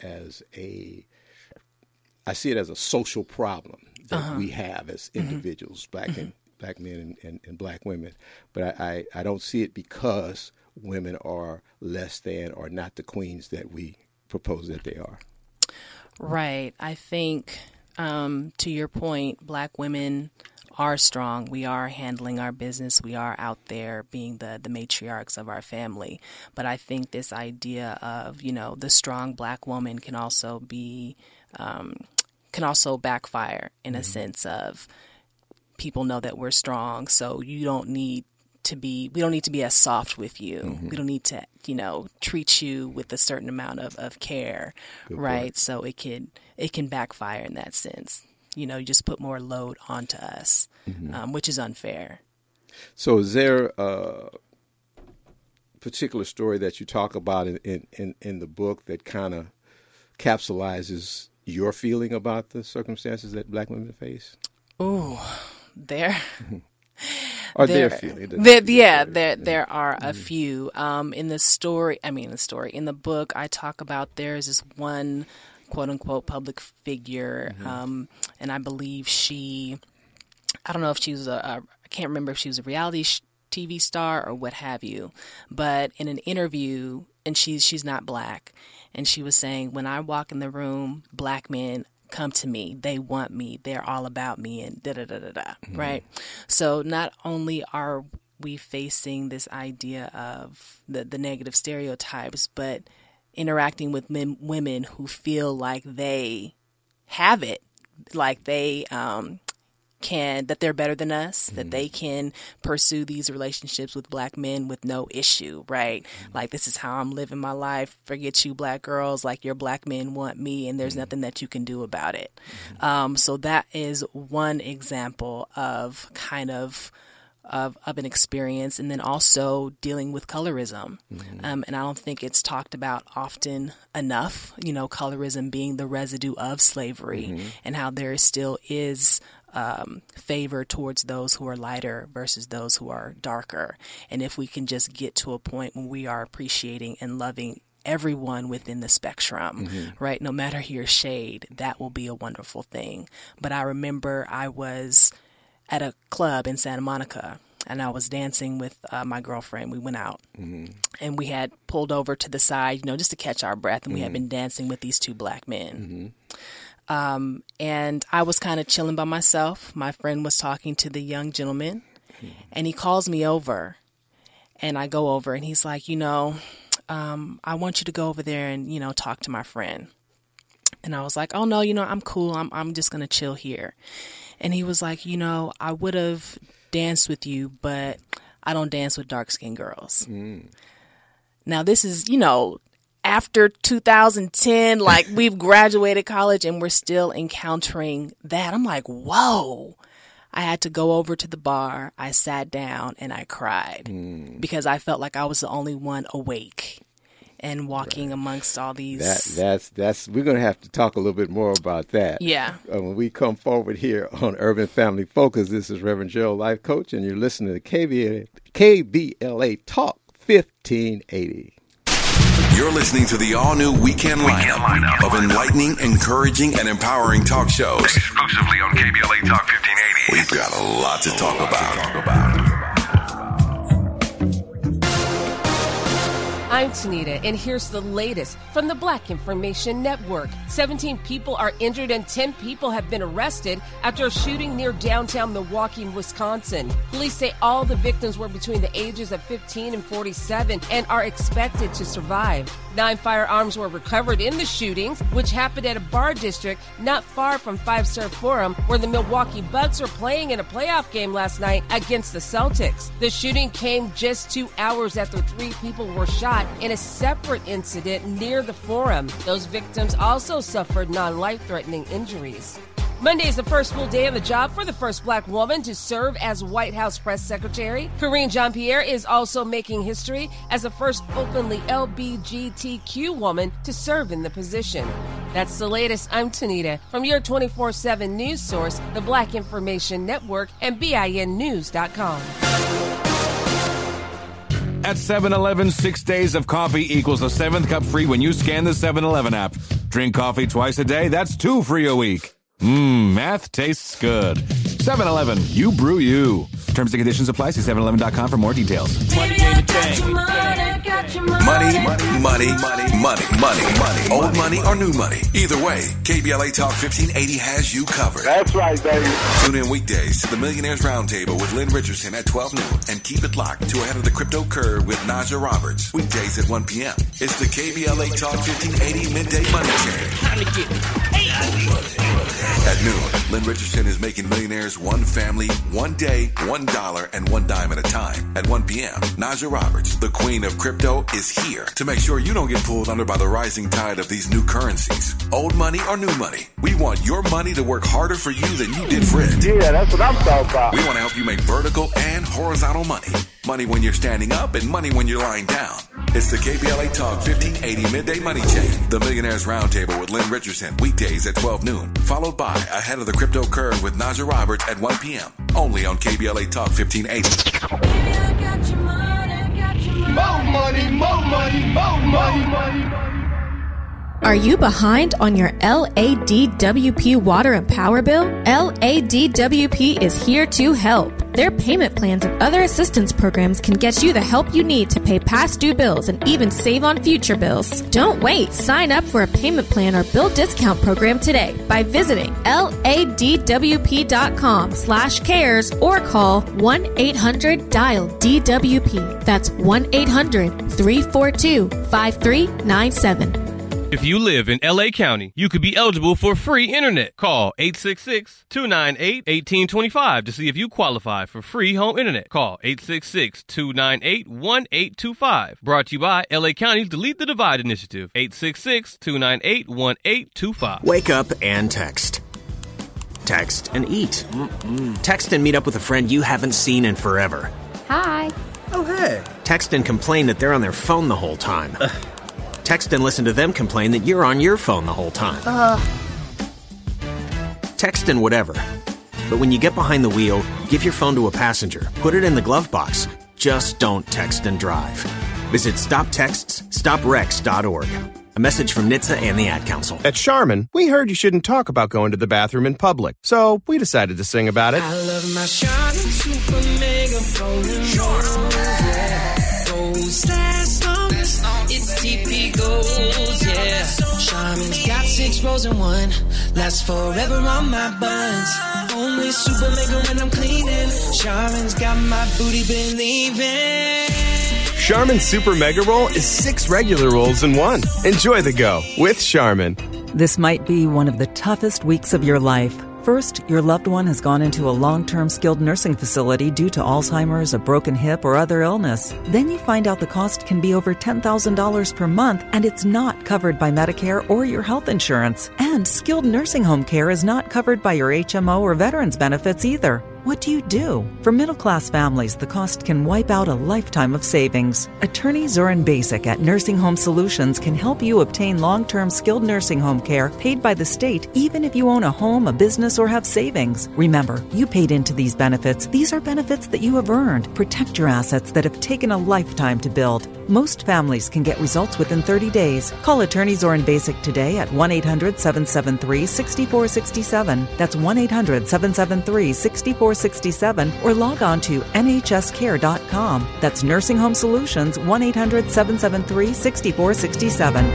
Speaker 5: I see it as a social problem that we have as individuals, black men and black women. But I don't see it because women are less than or not the queens that we propose that they are.
Speaker 8: Right. I think, to your point, black women are strong. We are handling our business. We are out there being the matriarchs of our family. But I think this idea of, the strong black woman can also be, can also backfire in a sense of people know that we're strong. So we don't need to be as soft with you. We don't need to, treat you with a certain amount of care. Good right. Point. So it can backfire in that sense. You just put more load onto us, which is unfair.
Speaker 5: So is there a particular story that you talk about in the book that kind of capsulizes your feeling about the circumstances that black women face?
Speaker 8: Ooh, there.
Speaker 5: Or their feeling.
Speaker 8: There are a few. In the book, I talk about there's this one quote unquote public figure. And I believe I don't know if she was I can't remember if she was a reality TV star or what have you, but in an interview, and she's not black, and she was saying, when I walk in the room, black men come to me, they want me, they're all about me, and right? So not only are we facing this idea of the negative stereotypes, but interacting with women who feel like they have it like they that they're better than us, that they can pursue these relationships with black men with no issue, right? Like, this is how I'm living my life. Forget you, black girls. Like, your black men want me, and there's nothing that you can do about it. So that is one example of kind of an experience, and then also dealing with colorism. And I don't think it's talked about often enough, colorism being the residue of slavery, and how there still is favor towards those who are lighter versus those who are darker. And if we can just get to a point when we are appreciating and loving everyone within the spectrum, right? No matter your shade, that will be a wonderful thing. But I remember I was at a club in Santa Monica, and I was dancing with my girlfriend. We went out, and we had pulled over to the side, just to catch our breath, and we had been dancing with these two black men. And I was kind of chilling by myself. My friend was talking to the young gentleman, and he calls me over, and I go over, and he's like, I want you to go over there and, talk to my friend. And I was like, oh, no, I'm cool. I'm just going to chill here. And he was like, I would have danced with you, but I don't dance with dark-skinned girls. Now, this is, after 2010, like, we've graduated college and we're still encountering that. I'm like, whoa. I had to go over to the bar. I sat down and I cried because I felt like I was the only one awake and walking amongst all these. That's we're going to have to talk a little bit more about that. Yeah. When we come forward here on Urban Family Focus, this is Reverend Gerald, Life Coach, and you're listening to KBLA Talk 1580.
Speaker 1: You're listening to the all-new weekend lineup of enlightening, encouraging, and empowering talk shows. Exclusively on KBLA Talk 1580. We've got a lot to talk about.
Speaker 3: I'm Tanita, and here's the latest from the Black Information Network. 17 people are injured and 10 people have been arrested after a shooting near downtown Milwaukee, Wisconsin. Police say all the victims were between the ages of 15 and 47 and are expected to survive. 9 firearms were recovered in the shootings, which happened at a bar district not far from Five Star Forum, where the Milwaukee Bucks are playing in a playoff game last night against the Celtics. The shooting came just 2 hours after 3 people were shot in a separate incident near the Forum. Those victims also suffered non-life-threatening injuries. Monday is the first full day on the job for the first black woman to serve as White House press secretary. Karine Jean-Pierre is also making history as the first openly LGBTQ woman to serve in the position. That's the latest. I'm Tanita from your 24/7 news source, the Black Information Network, and BINnews.com.
Speaker 4: At 7-Eleven, 6 days of coffee equals a 7th cup free when you scan the 7-Eleven app. Drink coffee twice a day, that's 2 free a week. Math tastes good. 7-Eleven, you brew you. Terms and conditions apply. See 7-Eleven.com for more details.
Speaker 1: Money. Old money or new money. Either way, KBLA Talk 1580 has you covered.
Speaker 7: That's right, baby.
Speaker 1: Tune in weekdays to the Millionaires Roundtable with Lynn Richardson at 12 noon and keep it locked to Ahead of the Crypto Curve with Naja Roberts. Weekdays at 1 p.m. It's the KBLA Talk 1580 Midday Money Chain. At noon, Lynn Richardson is making millionaires one family, one day, $1 and $1 at a time. At 1 p.m., Naja Roberts, the queen of crypto, is here to make sure you don't get pulled under by the rising tide of these new currencies. Old money or new money, we want your money to work harder for you than you did for it.
Speaker 7: Yeah, that's what I'm talking about.
Speaker 1: We want to help you make vertical and horizontal money. Money when you're standing up and money when you're lying down. It's the KBLA Talk 1580 Midday Money Chain, the Millionaires Roundtable with Lynn Richardson, weekdays at 12 noon, followed by Ahead of the Crypto Curve with Naja Roberts at 1 p.m. Only on KBLA Talk 1580.
Speaker 7: More money.
Speaker 18: Are you behind on your LADWP water and power bill? LADWP is here to help. Their payment plans and other assistance programs can get you the help you need to pay past due bills and even save on future bills. Don't wait. Sign up for a payment plan or bill discount program today by visiting ladwp.com/cares or call 1-800-DIAL-DWP. That's 1-800-342-5397.
Speaker 19: If you live in L.A. County, you could be eligible for free internet. Call 866-298-1825 to see if you qualify for free home internet. Call 866-298-1825. Brought to you by L.A. County's Delete the Divide initiative. 866-298-1825.
Speaker 6: Wake up and text. Text and eat. Text and meet up with a friend you haven't seen in forever.
Speaker 9: Hi.
Speaker 6: Oh, hey. Text and complain that they're on their phone the whole time. Text and listen to them complain that you're on your phone the whole time. Text and whatever. But when you get behind the wheel, give your phone to a passenger. Put it in the glove box. Just don't text and drive. Visit StopTextsStopWrecks.org. A message from NHTSA and the Ad Council.
Speaker 10: At Charmin, we heard you shouldn't talk about going to the bathroom in public, so we decided to sing about it.
Speaker 13: I love my Charmin Super Mega Golden Rolls, yeah. Gold last long, it's TP Gold, yeah. Charmin's got 6 rolls in one, lasts forever on my buns. Only Super Mega when I'm cleaning. Charmin's got my booty believing.
Speaker 10: Charmin Super Mega Roll is 6 regular rolls in one. Enjoy the go with Charmin.
Speaker 11: This might be one of the toughest weeks of your life. First, your loved one has gone into a long-term skilled nursing facility due to Alzheimer's, a broken hip, or other illness. Then you find out the cost can be over $10,000 per month, and it's not covered by Medicare or your health insurance. And skilled nursing home care is not covered by your HMO or veterans benefits either. What do you do? For middle-class families, the cost can wipe out a lifetime of savings. Attorney Zoran Basic at Nursing Home Solutions can help you obtain long-term skilled nursing home care paid by the state, even if you own a home, a business, or have savings. Remember, you paid into these benefits. These are benefits that you have earned. Protect your assets that have taken a lifetime to build. Most families can get results within 30 days. Call Attorney Zoran Basic today at 1-800-773-6467. That's 1-800-773-6467. Or log on to nhscare.com. That's Nursing Home Solutions, 1-800-773-6467.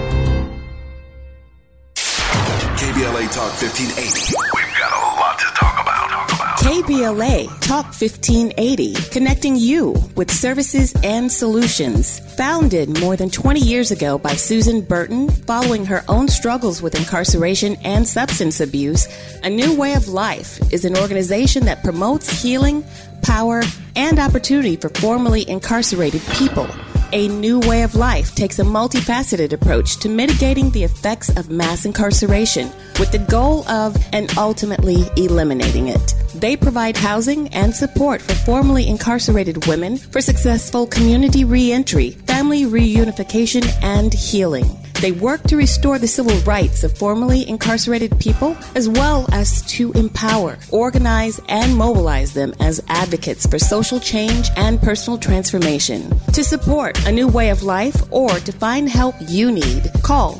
Speaker 1: KBLA Talk 1580. We've got a lot to talk about.
Speaker 12: KBLA Talk 1580, connecting you with services and solutions. Founded more than 20 years ago by Susan Burton, following her own struggles with incarceration and substance abuse, A New Way of Life is an organization that promotes healing, power, and opportunity for formerly incarcerated people. A New Way of Life takes a multifaceted approach to mitigating the effects of mass incarceration with the goal of and ultimately eliminating it. They provide housing and support for formerly incarcerated women for successful community reentry, family reunification, and healing. They work to restore the civil rights of formerly incarcerated people, as well as to empower, organize, and mobilize them as advocates for social change and personal transformation. To support A New Way of Life or to find help you need, call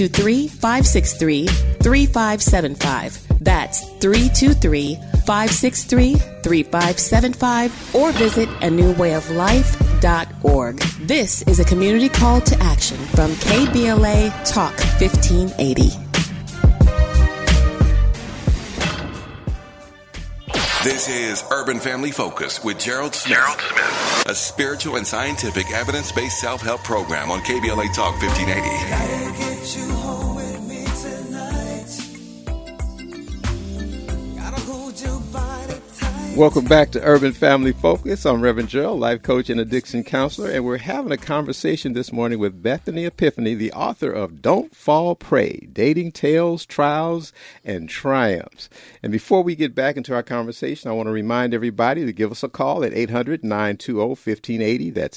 Speaker 12: 323-563-3575. That's 323-563-3575 or visit anewwayoflife.org. This is a community call to action from KBLA Talk 1580.
Speaker 1: This is Urban Family Focus with Gerald Smith. A spiritual and scientific evidence-based self-help program on KBLA Talk 1580.
Speaker 5: Welcome back to Urban Family Focus. I'm Reverend Gerald, life coach and addiction counselor, and we're having a conversation this morning with Bethany Epiphany, the author of Don't Fall Prey, Dating Tales, Trials, and Triumphs. And before we get back into our conversation, I want to remind everybody to give us a call at 800-920-1580. That's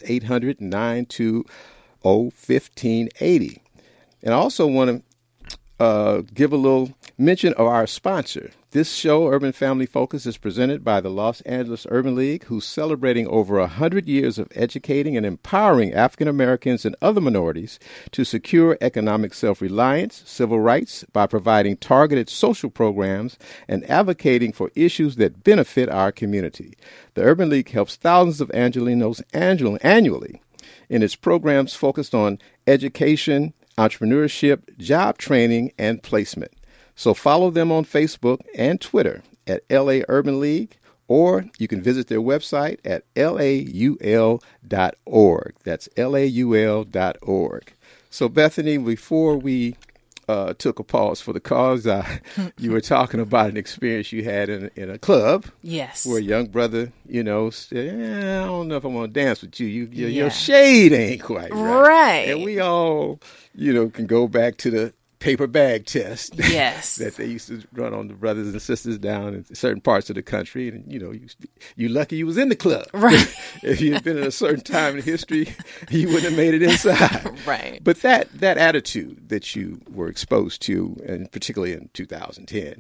Speaker 5: 800-920-1580. And I also want to give a little mention of our sponsor. This show, Urban Family Focus, is presented by the Los Angeles Urban League, who's celebrating over 100 years of educating and empowering African Americans and other minorities to secure economic self-reliance, civil rights, by providing targeted social programs and advocating for issues that benefit our community. The Urban League helps thousands of Angelinos annually in its programs focused on education, entrepreneurship, job training, and placement. So follow them on Facebook and Twitter at LA Urban League, or you can visit their website at laul.org. That's laul.org. So, Bethany, before we took a pause for the cause, you were talking about an experience you had in a club.
Speaker 8: Yes.
Speaker 5: Where a young brother, said, I don't know if I want to dance with you. Your shade ain't quite right.
Speaker 8: Right.
Speaker 5: And we all, can go back to the paper bag test.
Speaker 8: Yes.
Speaker 5: that they used to run on the brothers and sisters down in certain parts of the country. And, you lucky you was in the club.
Speaker 8: Right.
Speaker 5: If you had been at a certain time in history, you wouldn't have made it inside.
Speaker 8: Right.
Speaker 5: But that attitude that you were exposed to, and particularly in 2010,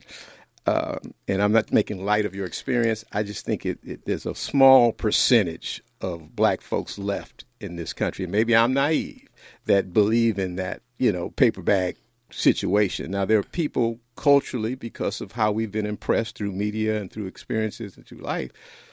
Speaker 5: and I'm not making light of your experience, I just think there's a small percentage of black folks left in this country, and maybe I'm naive, that believe in that, paper bag situation. Now, there are people culturally, because of how we've been impressed through media and through experiences and through life,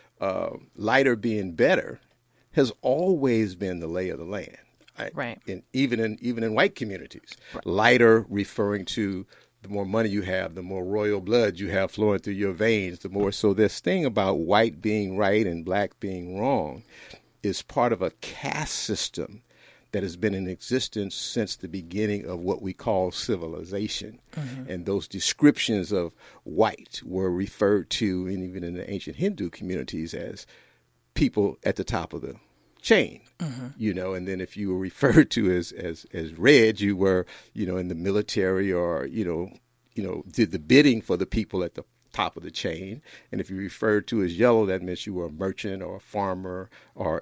Speaker 5: lighter being better has always been the lay of the land.
Speaker 8: Right.
Speaker 5: And even in white communities, right. Lighter referring to the more money you have, the more royal blood you have flowing through your veins, the more. So this thing about white being right and black being wrong is part of a caste system that has been in existence since the beginning of what we call civilization. Mm-hmm. And those descriptions of white were referred to, and even in the ancient Hindu communities, as people at the top of the chain, mm-hmm. And then if you were referred to as red, you were, in the military or, did the bidding for the people at the top of the chain. And if you referred to as yellow, that meant you were a merchant or a farmer or,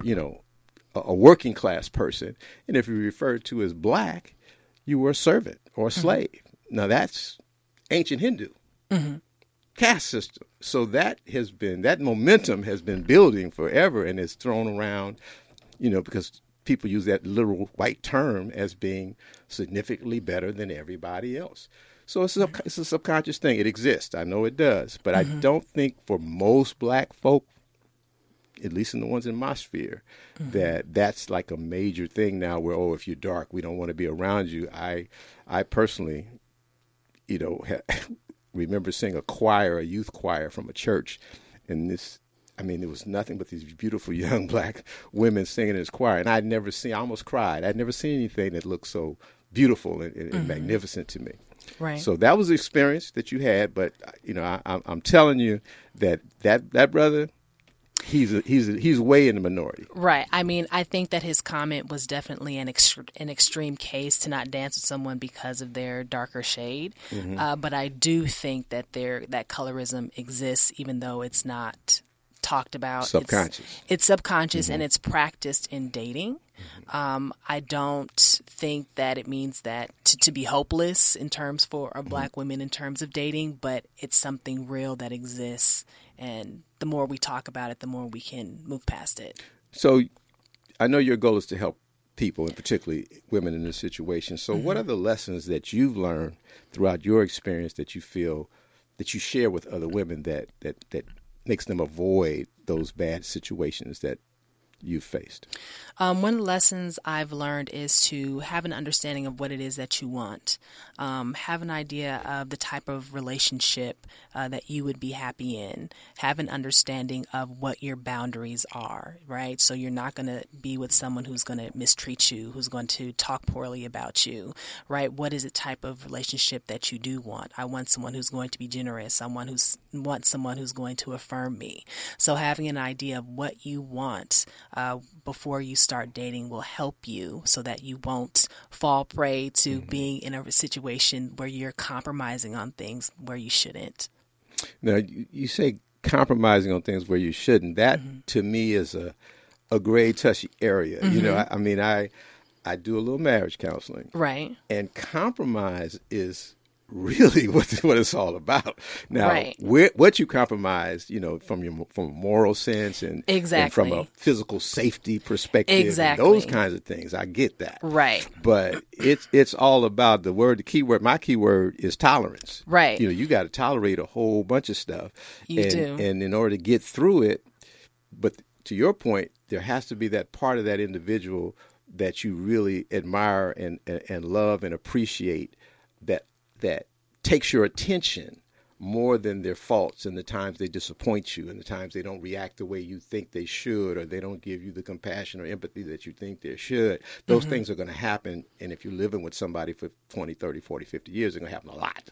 Speaker 5: a working class person. And if you referred to as black, you were a servant or a slave. Mm-hmm. Now that's ancient Hindu mm-hmm. caste system. So that momentum has been building forever, and it's thrown around, because people use that literal white term as being significantly better than everybody else. So it's a subconscious thing. It exists. I know it does. But mm-hmm. I don't think for most black folk, at least in the ones in my sphere, mm-hmm. that's like a major thing now where, if you're dark, we don't want to be around you. I personally, remember seeing a youth choir from a church, and there was nothing but these beautiful young black women singing in this choir, and I almost cried. I'd never seen anything that looked so beautiful and mm-hmm. magnificent to me.
Speaker 8: Right.
Speaker 5: So that was the experience that you had, but I'm telling you that brother, he's way in the minority.
Speaker 8: Right. I mean, I think that his comment was definitely an extreme case to not dance with someone because of their darker shade. Mm-hmm. But I do think that that colorism exists, even though it's not talked about.
Speaker 5: Subconscious.
Speaker 8: It's subconscious,
Speaker 5: mm-hmm.
Speaker 8: and it's practiced in dating. Mm-hmm. I don't think that it means that to be hopeless in terms for black women in terms of dating, but it's something real that exists, and the more we talk about it, the more we can move past it.
Speaker 5: So I know your goal is to help people, and particularly women in this situation. So mm-hmm. what are the lessons that you've learned throughout your experience that you feel that you share with other women that makes them avoid those bad situations that you've faced?
Speaker 8: One of the lessons I've learned is to have an understanding of what it is that you want. Have an idea of the type of relationship that you would be happy in. Have an understanding of what your boundaries are, right? So you're not going to be with someone who's going to mistreat you, who's going to talk poorly about you, right? What is the type of relationship that you do want? I want someone who's going to be generous. I want someone who's going to affirm me. So having an idea of what you want before you start dating will help you so that you won't fall prey to mm-hmm. being in a situation where you're compromising on things where you shouldn't.
Speaker 5: Now, you say compromising on things where you shouldn't. That, mm-hmm. to me, is a gray, touchy area. Mm-hmm. I do a little marriage counseling.
Speaker 8: Right.
Speaker 5: And compromise is really what it's all about. Now,
Speaker 8: right.
Speaker 5: What you compromise, from a moral sense and,
Speaker 8: exactly.
Speaker 5: and from a physical safety perspective,
Speaker 8: exactly.
Speaker 5: and those kinds of things, I get that.
Speaker 8: Right.
Speaker 5: But it's all about the keyword. My keyword is tolerance.
Speaker 8: Right.
Speaker 5: You got to tolerate a whole bunch of stuff.
Speaker 8: You do.
Speaker 5: And in order to get through it, but to your point, there has to be that part of that individual that you really admire and love and appreciate that takes your attention more than their faults and the times they disappoint you and the times they don't react the way you think they should, or they don't give you the compassion or empathy that you think they should. Those things are going to happen. And if you're living with somebody for 20, 30, 40, 50 years, they're going to happen a lot.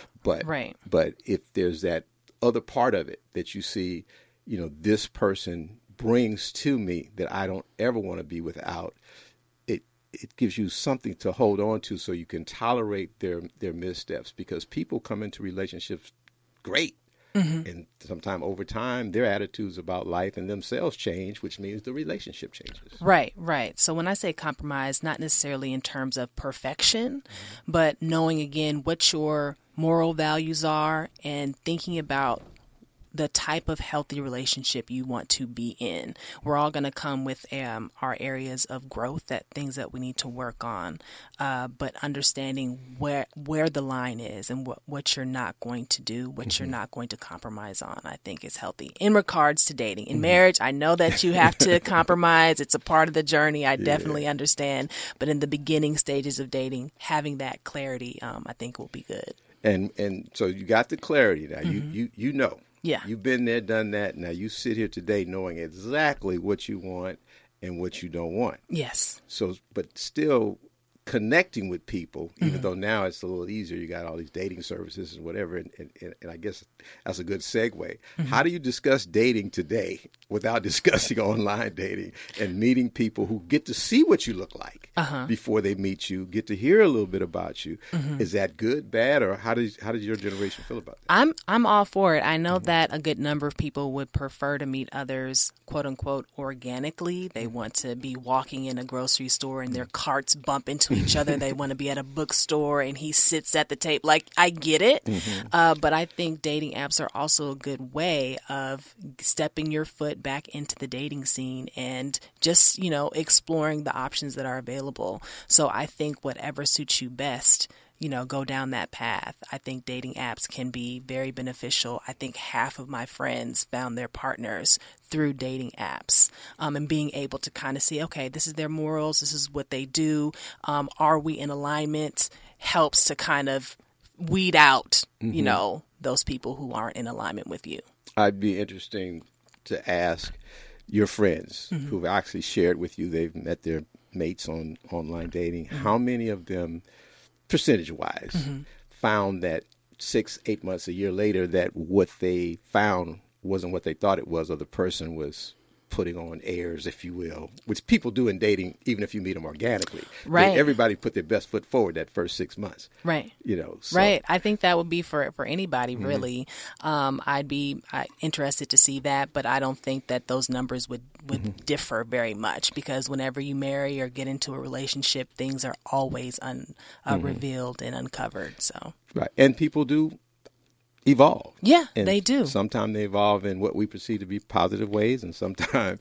Speaker 5: But if there's that other part of it that you see, this person brings to me that I don't ever want to be without, it gives you something to hold on to so you can tolerate their missteps, because people come into relationships great. And sometime over time, their attitudes about life and themselves change, which means the relationship changes.
Speaker 8: Right. So when I say compromise, not necessarily in terms of perfection, but knowing, again, what your moral values are and thinking about the type of healthy relationship you want to be in. We're all going to come with our areas of growth, things that we need to work on, but understanding where the line is and what you're not going to do, what you're not going to compromise on, I think is healthy. In regards to dating, in marriage, I know that you have to compromise. It's a part of the journey. I definitely understand. But in the beginning stages of dating, having that clarity, I think will be good.
Speaker 5: And so you got the clarity now. You know.
Speaker 8: Yeah.
Speaker 5: You've been there, done that. Now you sit here today knowing exactly what you want and what you don't want.
Speaker 8: Yes.
Speaker 5: So, but still connecting with people, even though now it's a little easier. You got all these dating services and whatever. And I guess that's a good segue. How do you discuss dating today without discussing online dating and meeting people who get to see what you look like before they meet you, get to hear a little bit about you? Is that good, bad, or how does your generation feel about that?
Speaker 8: I'm all for it. I know that a good number of people would prefer to meet others, quote unquote, organically. They want to be walking in a grocery store and their carts bump into each other. They want to be at a bookstore and he sits at the table. Like, I get it. But I think dating apps are also a good way of stepping your foot back into the dating scene and just, exploring the options that are available. So I think whatever suits you best, go down that path. I think dating apps can be very beneficial. I think half of my friends found their partners through dating apps, and being able to kind of see, okay, this is their morals, this is what they do. Are we in alignment? Helps to kind of weed out, those people who aren't in alignment with you.
Speaker 5: I'd be interesting to ask your friends who've actually shared with you they've met their mates on online dating. How many of them, percentage-wise, found that 6-8 months, a year later, that what they found wasn't what they thought it was, or the person was putting on airs, if you will, which people do in dating, even if you meet them organically.
Speaker 8: Right.
Speaker 5: Everybody put their best foot forward that first 6 months.
Speaker 8: Right.
Speaker 5: So.
Speaker 8: Right. I think that would be for anybody, really. I'd be interested to see that, but I don't think that those numbers would differ very much, because whenever you marry or get into a relationship, things are always revealed and uncovered. So.
Speaker 5: Right. And people do evolve.
Speaker 8: Yeah,
Speaker 5: and
Speaker 8: they do.
Speaker 5: Sometimes they evolve in what we perceive to be positive ways, and sometimes,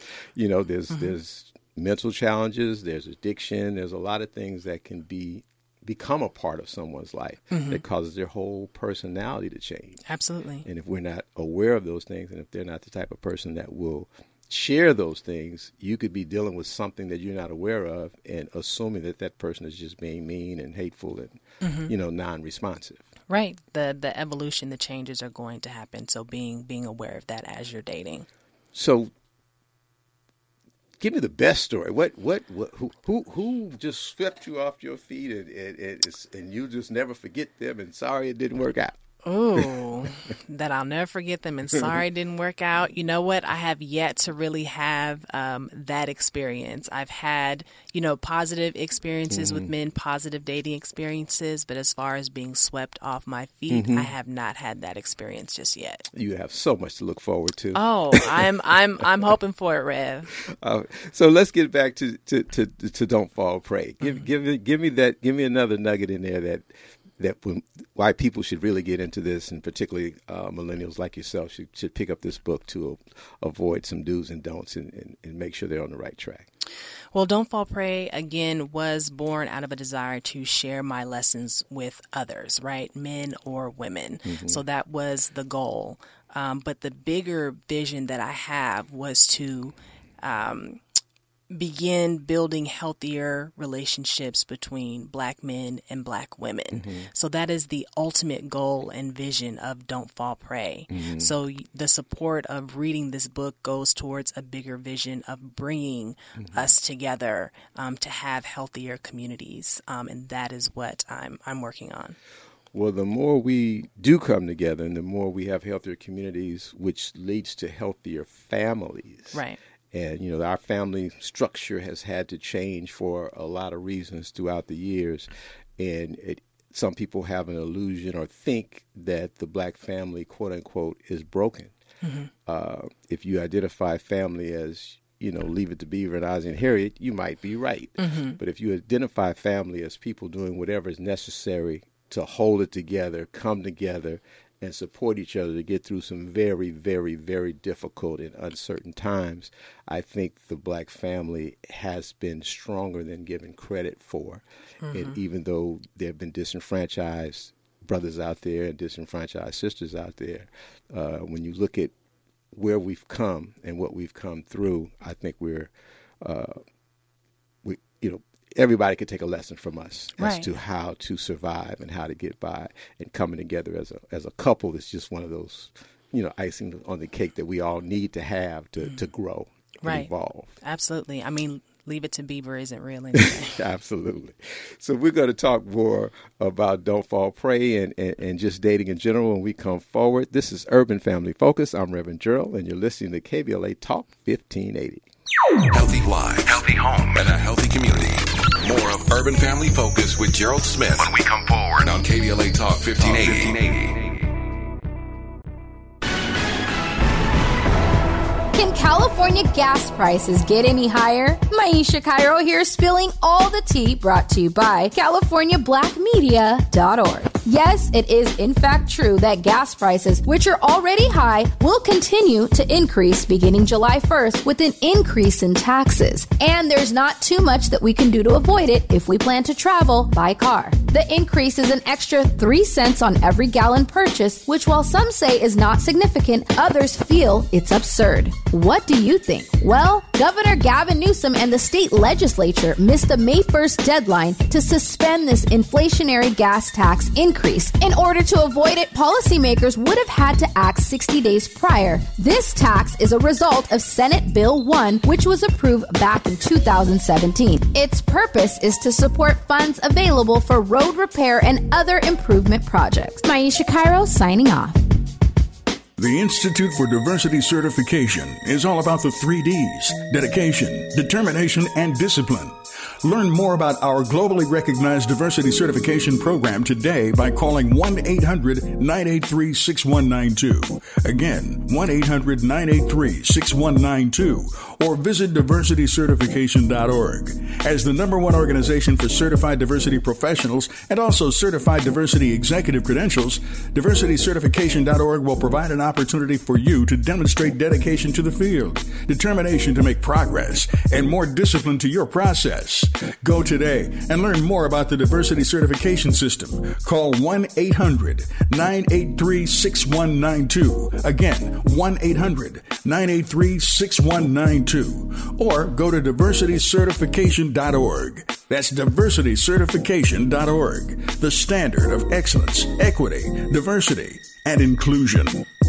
Speaker 5: there's mental challenges, there's addiction, there's a lot of things that can become a part of someone's life that causes their whole personality to change.
Speaker 8: Absolutely.
Speaker 5: And if we're not aware of those things, and if they're not the type of person that will share those things, you could be dealing with something that you're not aware of and assuming that person is just being mean and hateful and, non-responsive.
Speaker 8: Right. The evolution, the changes are going to happen. So being aware of that as you're dating.
Speaker 5: So give me the best story. Who just swept you off your feet and you just never forget them and sorry it didn't work out?
Speaker 8: Oh, that I'll never forget them and sorry it didn't work out. You know what? I have yet to really have that experience. I've had, positive experiences with men, positive dating experiences, but as far as being swept off my feet, I have not had that experience just yet.
Speaker 5: You have so much to look forward to.
Speaker 8: Oh, I'm hoping for it, Rev.
Speaker 5: So let's get back to Don't Fall Prey. Give me another nugget in there why people should really get into this, and particularly millennials like yourself should pick up this book to avoid some do's and don'ts and make sure they're on the right track.
Speaker 8: Well, Don't Fall Prey, again, was born out of a desire to share my lessons with others, right? Men or women. So that was the goal. But the bigger vision that I have was to begin building healthier relationships between Black men and Black women. Mm-hmm. So that is the ultimate goal and vision of Don't Fall Prey. Mm-hmm. So the support of reading this book goes towards a bigger vision of bringing us together to have healthier communities. And that is what I'm working on.
Speaker 5: Well, the more we do come together and the more we have healthier communities, which leads to healthier families.
Speaker 8: Right.
Speaker 5: And, you know, our family structure has had to change for a lot of reasons throughout the years. And some people have an illusion or think that the Black family, quote unquote, is broken. Mm-hmm. If you identify family as, you know, Leave It to Beaver and Ozzie and Harriet, you might be right. Mm-hmm. But if you identify family as people doing whatever is necessary to hold it together, come together, and support each other to get through some very, very, very difficult and uncertain times, I think the Black family has been stronger than given credit for. Mm-hmm. And even though there have been disenfranchised brothers out there and disenfranchised sisters out there, when you look at where we've come and what we've come through, I think everybody could take a lesson from us as to how to survive and how to get by, and coming together as a couple is just one of those, you know, icing on the cake that we all need to have to grow and evolve.
Speaker 8: Absolutely. I mean, Leave It to Beaver isn't real anyway.
Speaker 5: Absolutely. So we're going to talk more about Don't Fall Prey and just dating in general when we come forward. This is Urban Family Focus. I'm Reverend Gerald, and you're listening to KBLA Talk 1580.
Speaker 1: Healthy lives, healthy home, and a healthy community. More of Urban Family Focus with Gerald Smith when we come forward on KBLA Talk 1580.
Speaker 9: Can California gas prices get any higher? Maisha Cairo here, spilling all the tea, brought to you by CaliforniaBlackMedia.org. Yes, it is in fact true that gas prices, which are already high, will continue to increase beginning July 1st with an increase in taxes. And there's not too much that we can do to avoid it if we plan to travel by car. The increase is an extra 3 cents on every gallon purchase, which while some say is not significant, others feel it's absurd. What do you think? Well, Governor Gavin Newsom and the state legislature missed the May 1st deadline to suspend this inflationary gas tax increase. In order to avoid it, policymakers would have had to act 60 days prior. This tax is a result of Senate Bill 1, which was approved back in 2017. Its purpose is to support funds available for road repair and other improvement projects. Maisha Cairo signing off.
Speaker 14: The Institute for Diversity Certification is all about the 3 Ds: dedication, determination, and discipline. Learn more about our globally recognized diversity certification program today by calling 1-800-983-6192. Again, 1-800-983-6192, or visit diversitycertification.org. As the #1 organization for certified diversity professionals and also certified diversity executive credentials, diversitycertification.org will provide an opportunity for you to demonstrate dedication to the field, determination to make progress, and more discipline to your process. Go today and learn more about the diversity certification system. Call 1-800-983-6192. Again, 1-800-983-6192. Or go to diversitycertification.org. That's diversitycertification.org. The standard of excellence, equity, diversity, and inclusion.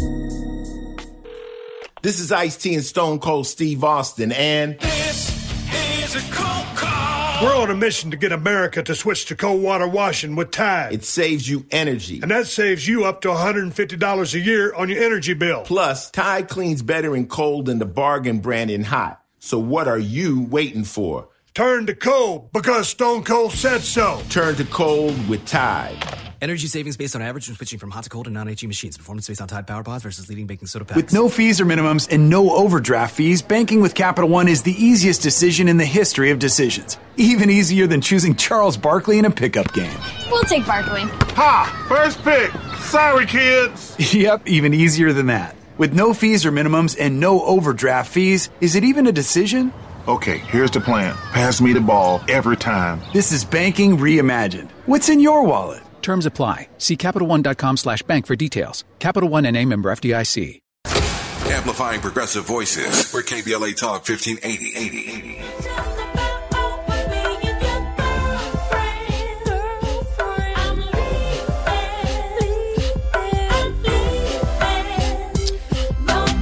Speaker 15: This is Ice-T and Stone Cold Steve Austin, and
Speaker 21: this is a cold call. We're on a mission to get America to switch to cold water washing with Tide.
Speaker 15: It saves you energy.
Speaker 21: And that saves you up to $150 a year on your energy bill.
Speaker 15: Plus, Tide cleans better in cold than the bargain brand in hot. So what are you waiting for?
Speaker 21: Turn to cold because Stone Cold said so.
Speaker 15: Turn to cold with Tide.
Speaker 22: Energy savings based on average when switching from hot to cold and non-HE machines. Performance based on Tide Power Pods versus leading baking soda packs.
Speaker 23: With no fees or minimums and no overdraft fees, banking with Capital One is the easiest decision in the history of decisions. Even easier than choosing Charles Barkley in a pickup game.
Speaker 9: We'll take Barkley.
Speaker 25: Ha! First pick. Sorry, kids.
Speaker 23: Yep, even easier than that. With no fees or minimums and no overdraft fees, is it even a decision?
Speaker 25: Okay, here's the plan. Pass me the ball every time.
Speaker 23: This is banking reimagined. What's in your wallet?
Speaker 26: Terms apply. See CapitalOne.com/bank for details. Capital One NA, member FDIC.
Speaker 1: Amplifying progressive voices. We're KBLA Talk 1580.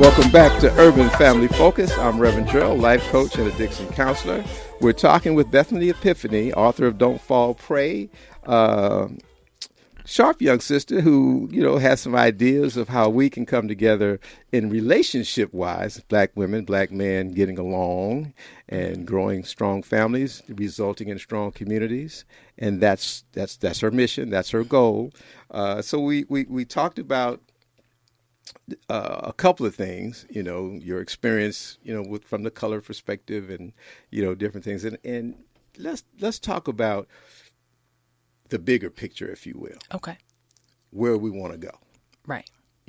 Speaker 5: Welcome back to Urban Family Focus. I'm Reverend Gerald, life coach and addiction counselor. We're talking with Bethany Epiphany, author of Don't Fall Prey. Sharp young sister who, has some ideas of how we can come together in relationship-wise, black women, black men getting along and growing strong families, resulting in strong communities. And that's her mission. That's her goal. So we talked about a couple of things, your experience, from the color perspective and, different things. And let's talk about the bigger picture, if you will.
Speaker 8: Okay.
Speaker 5: Where we want to go.
Speaker 8: Right.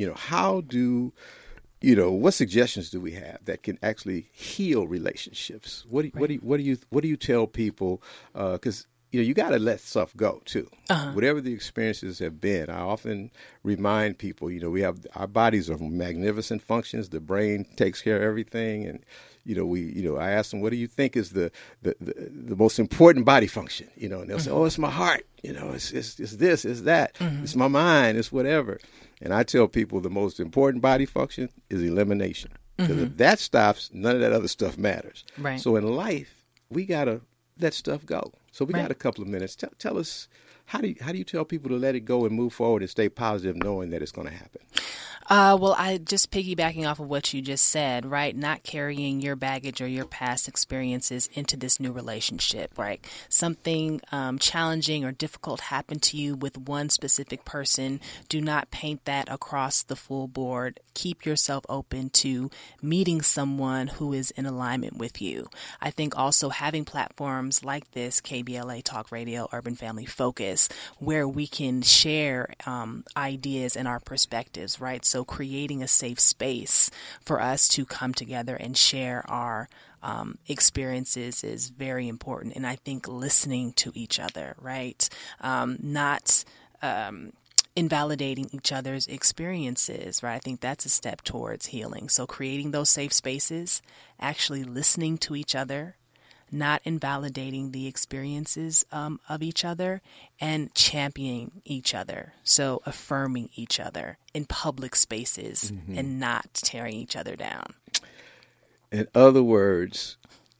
Speaker 5: What suggestions do we have that can actually heal relationships? What do you tell people? Because you got to let stuff go too. Whatever the experiences have been, I often remind people. We have our bodies are magnificent functions. The brain takes care of everything, and I ask them, what do you think is the most important body function? And they'll say, oh, it's my heart. It's this, it's that, it's my mind, it's whatever. And I tell people the most important body function is elimination. Because if that stops, none of that other stuff matters.
Speaker 8: Right.
Speaker 5: So in life, we got to let stuff go. So we got a couple of minutes. Tell us, how do you tell people to let it go and move forward and stay positive knowing that it's going to happen?
Speaker 8: Well, I just piggybacking off of what you just said, right? Not carrying your baggage or your past experiences into this new relationship, right? Something challenging or difficult happened to you with one specific person. Do not paint that across the full board. Keep yourself open to meeting someone who is in alignment with you. I think also having platforms like this, KBLA Talk Radio, Urban Family Focus, where we can share ideas and our perspectives, right? So creating a safe space for us to come together and share our experiences is very important. And I think listening to each other, right? Not invalidating each other's experiences, right? I think that's a step towards healing. So creating those safe spaces, actually listening to each other, not invalidating the experiences of each other, and championing each other. So affirming each other in public spaces and not tearing each other down.
Speaker 5: In other words,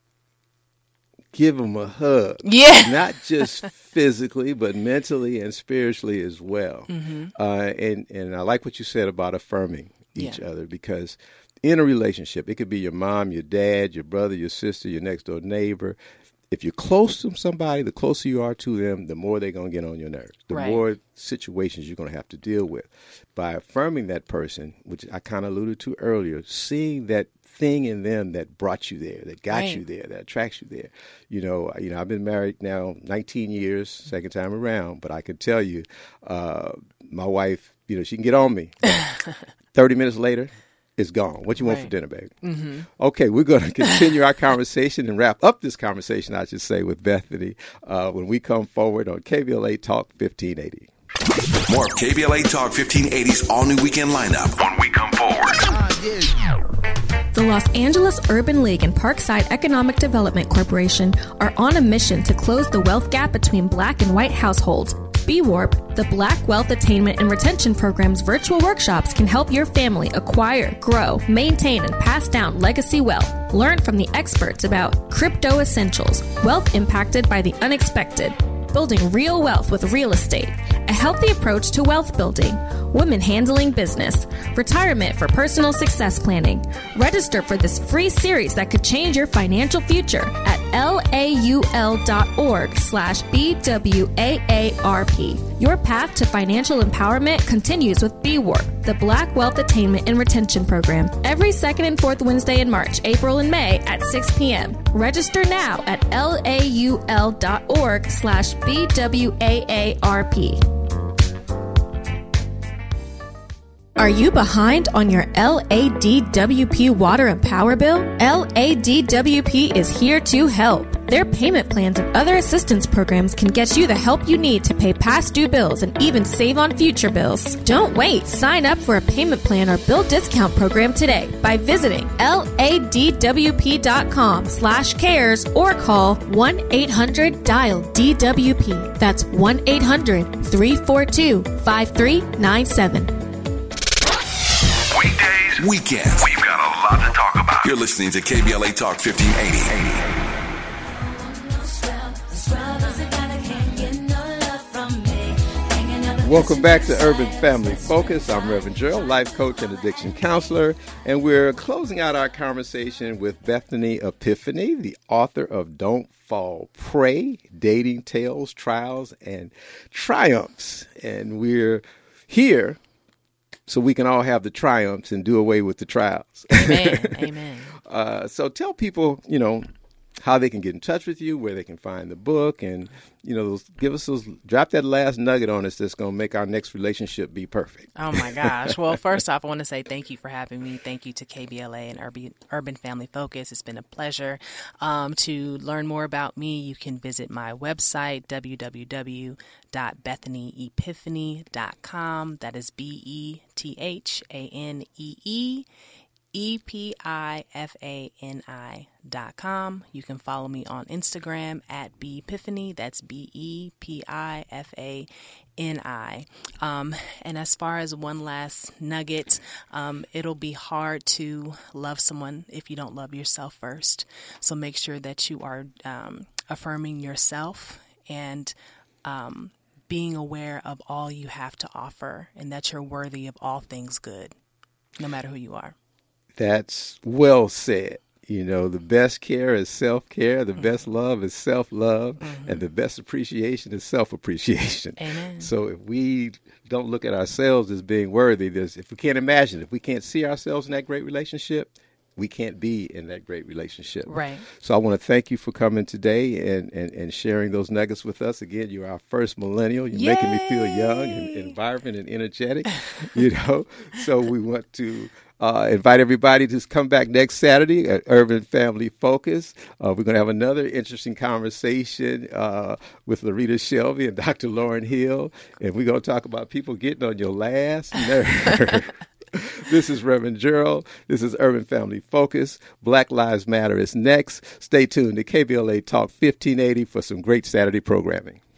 Speaker 5: give them a hug.
Speaker 8: Yeah.
Speaker 5: Not just physically, but mentally and spiritually as well. And I like what you said about affirming each other, because in a relationship, it could be your mom, your dad, your brother, your sister, your next door neighbor. If you're close to somebody, the closer you are to them, the more they're going to get on your nerves, the more situations you're going to have to deal with. By affirming that person, which I kind of alluded to earlier, seeing that thing in them that brought you there, that got you there, that attracts you there. I've been married now 19 years, second time around, but I can tell you, my wife, she can get on me. 30 minutes later, it's gone. What you want for dinner, baby? Okay, we're going to continue our conversation and wrap up this conversation, I should say, with Bethany when we come forward on KBLA Talk 1580.
Speaker 1: More of KBLA Talk 1580's all-new weekend lineup when we come forward.
Speaker 18: The Los Angeles Urban League and Parkside Economic Development Corporation are on a mission to close the wealth gap between black and white households. BWARP, the Black Wealth Attainment and Retention Program's virtual workshops can help your family acquire, grow, maintain, and pass down legacy wealth. Learn from the experts about crypto essentials, wealth impacted by the unexpected, building real wealth with real estate, a healthy approach to wealth building, women handling business, retirement for personal success planning. Register for this free series that could change your financial future at laul.org/BWAARP. Your path to financial empowerment continues with BWARP, the Black Wealth Attainment and Retention Program, every second and fourth Wednesday in March, April, and May at 6 p.m. Register now at laul.org/BWAARP. Are you behind on your LADWP water and power bill? LADWP is here to help. Their payment plans and other assistance programs can get you the help you need to pay past due bills and even save on future bills. Don't wait. Sign up for a payment plan or bill discount program today by visiting ladwp.com/cares or call 1-800-DIAL-DWP. That's 1-800-342-5397.
Speaker 1: Weekdays, weekends, we've got lot to talk about. You're listening to KBLA Talk 1580.
Speaker 5: Welcome back to Urban Family Focus. I'm Reverend Gerald, life coach and addiction counselor, and we're closing out our conversation with Bethany Epiphany, the author of Don't Fall Prey, Dating Tales, Trials, and Triumphs. And we're here so we can all have the triumphs and do away with the trials.
Speaker 8: Amen. Amen.
Speaker 5: So tell people, how they can get in touch with you, where they can find the book, and, drop that last nugget on us that's going to make our next relationship be perfect.
Speaker 8: Oh, my gosh. Well, first off, I want to say thank you for having me. Thank you to KBLA and Urban Family Focus. It's been a pleasure. To learn more about me, you can visit my website, www.bethanyepiphany.com. That is BETHANEEPIFANI.com. You can follow me on Instagram at Bepiphany. That's BEPIFANI. And as far as one last nugget, it'll be hard to love someone if you don't love yourself first. So make sure that you are affirming yourself and being aware of all you have to offer and that you're worthy of all things good, no matter who you are.
Speaker 5: That's well said. The best care is self-care, the best love is self-love, and the best appreciation is self-appreciation.
Speaker 8: Amen.
Speaker 5: So if we don't look at ourselves as being worthy, if we can't imagine, if we can't see ourselves in that great relationship, we can't be in that great relationship.
Speaker 8: Right.
Speaker 5: So I want to thank you for coming today and sharing those nuggets with us. Again, you're our first millennial. You're making me feel young and vibrant and energetic, So we want to invite everybody to come back next Saturday at Urban Family Focus. We're going to have another interesting conversation with Larita Shelby and Dr. Lauren Hill, and we're going to talk about people getting on your last nerve. This is Reverend Gerald. This is Urban Family Focus. Black Lives Matter is next. Stay tuned to KBLA Talk 1580 for some great Saturday programming.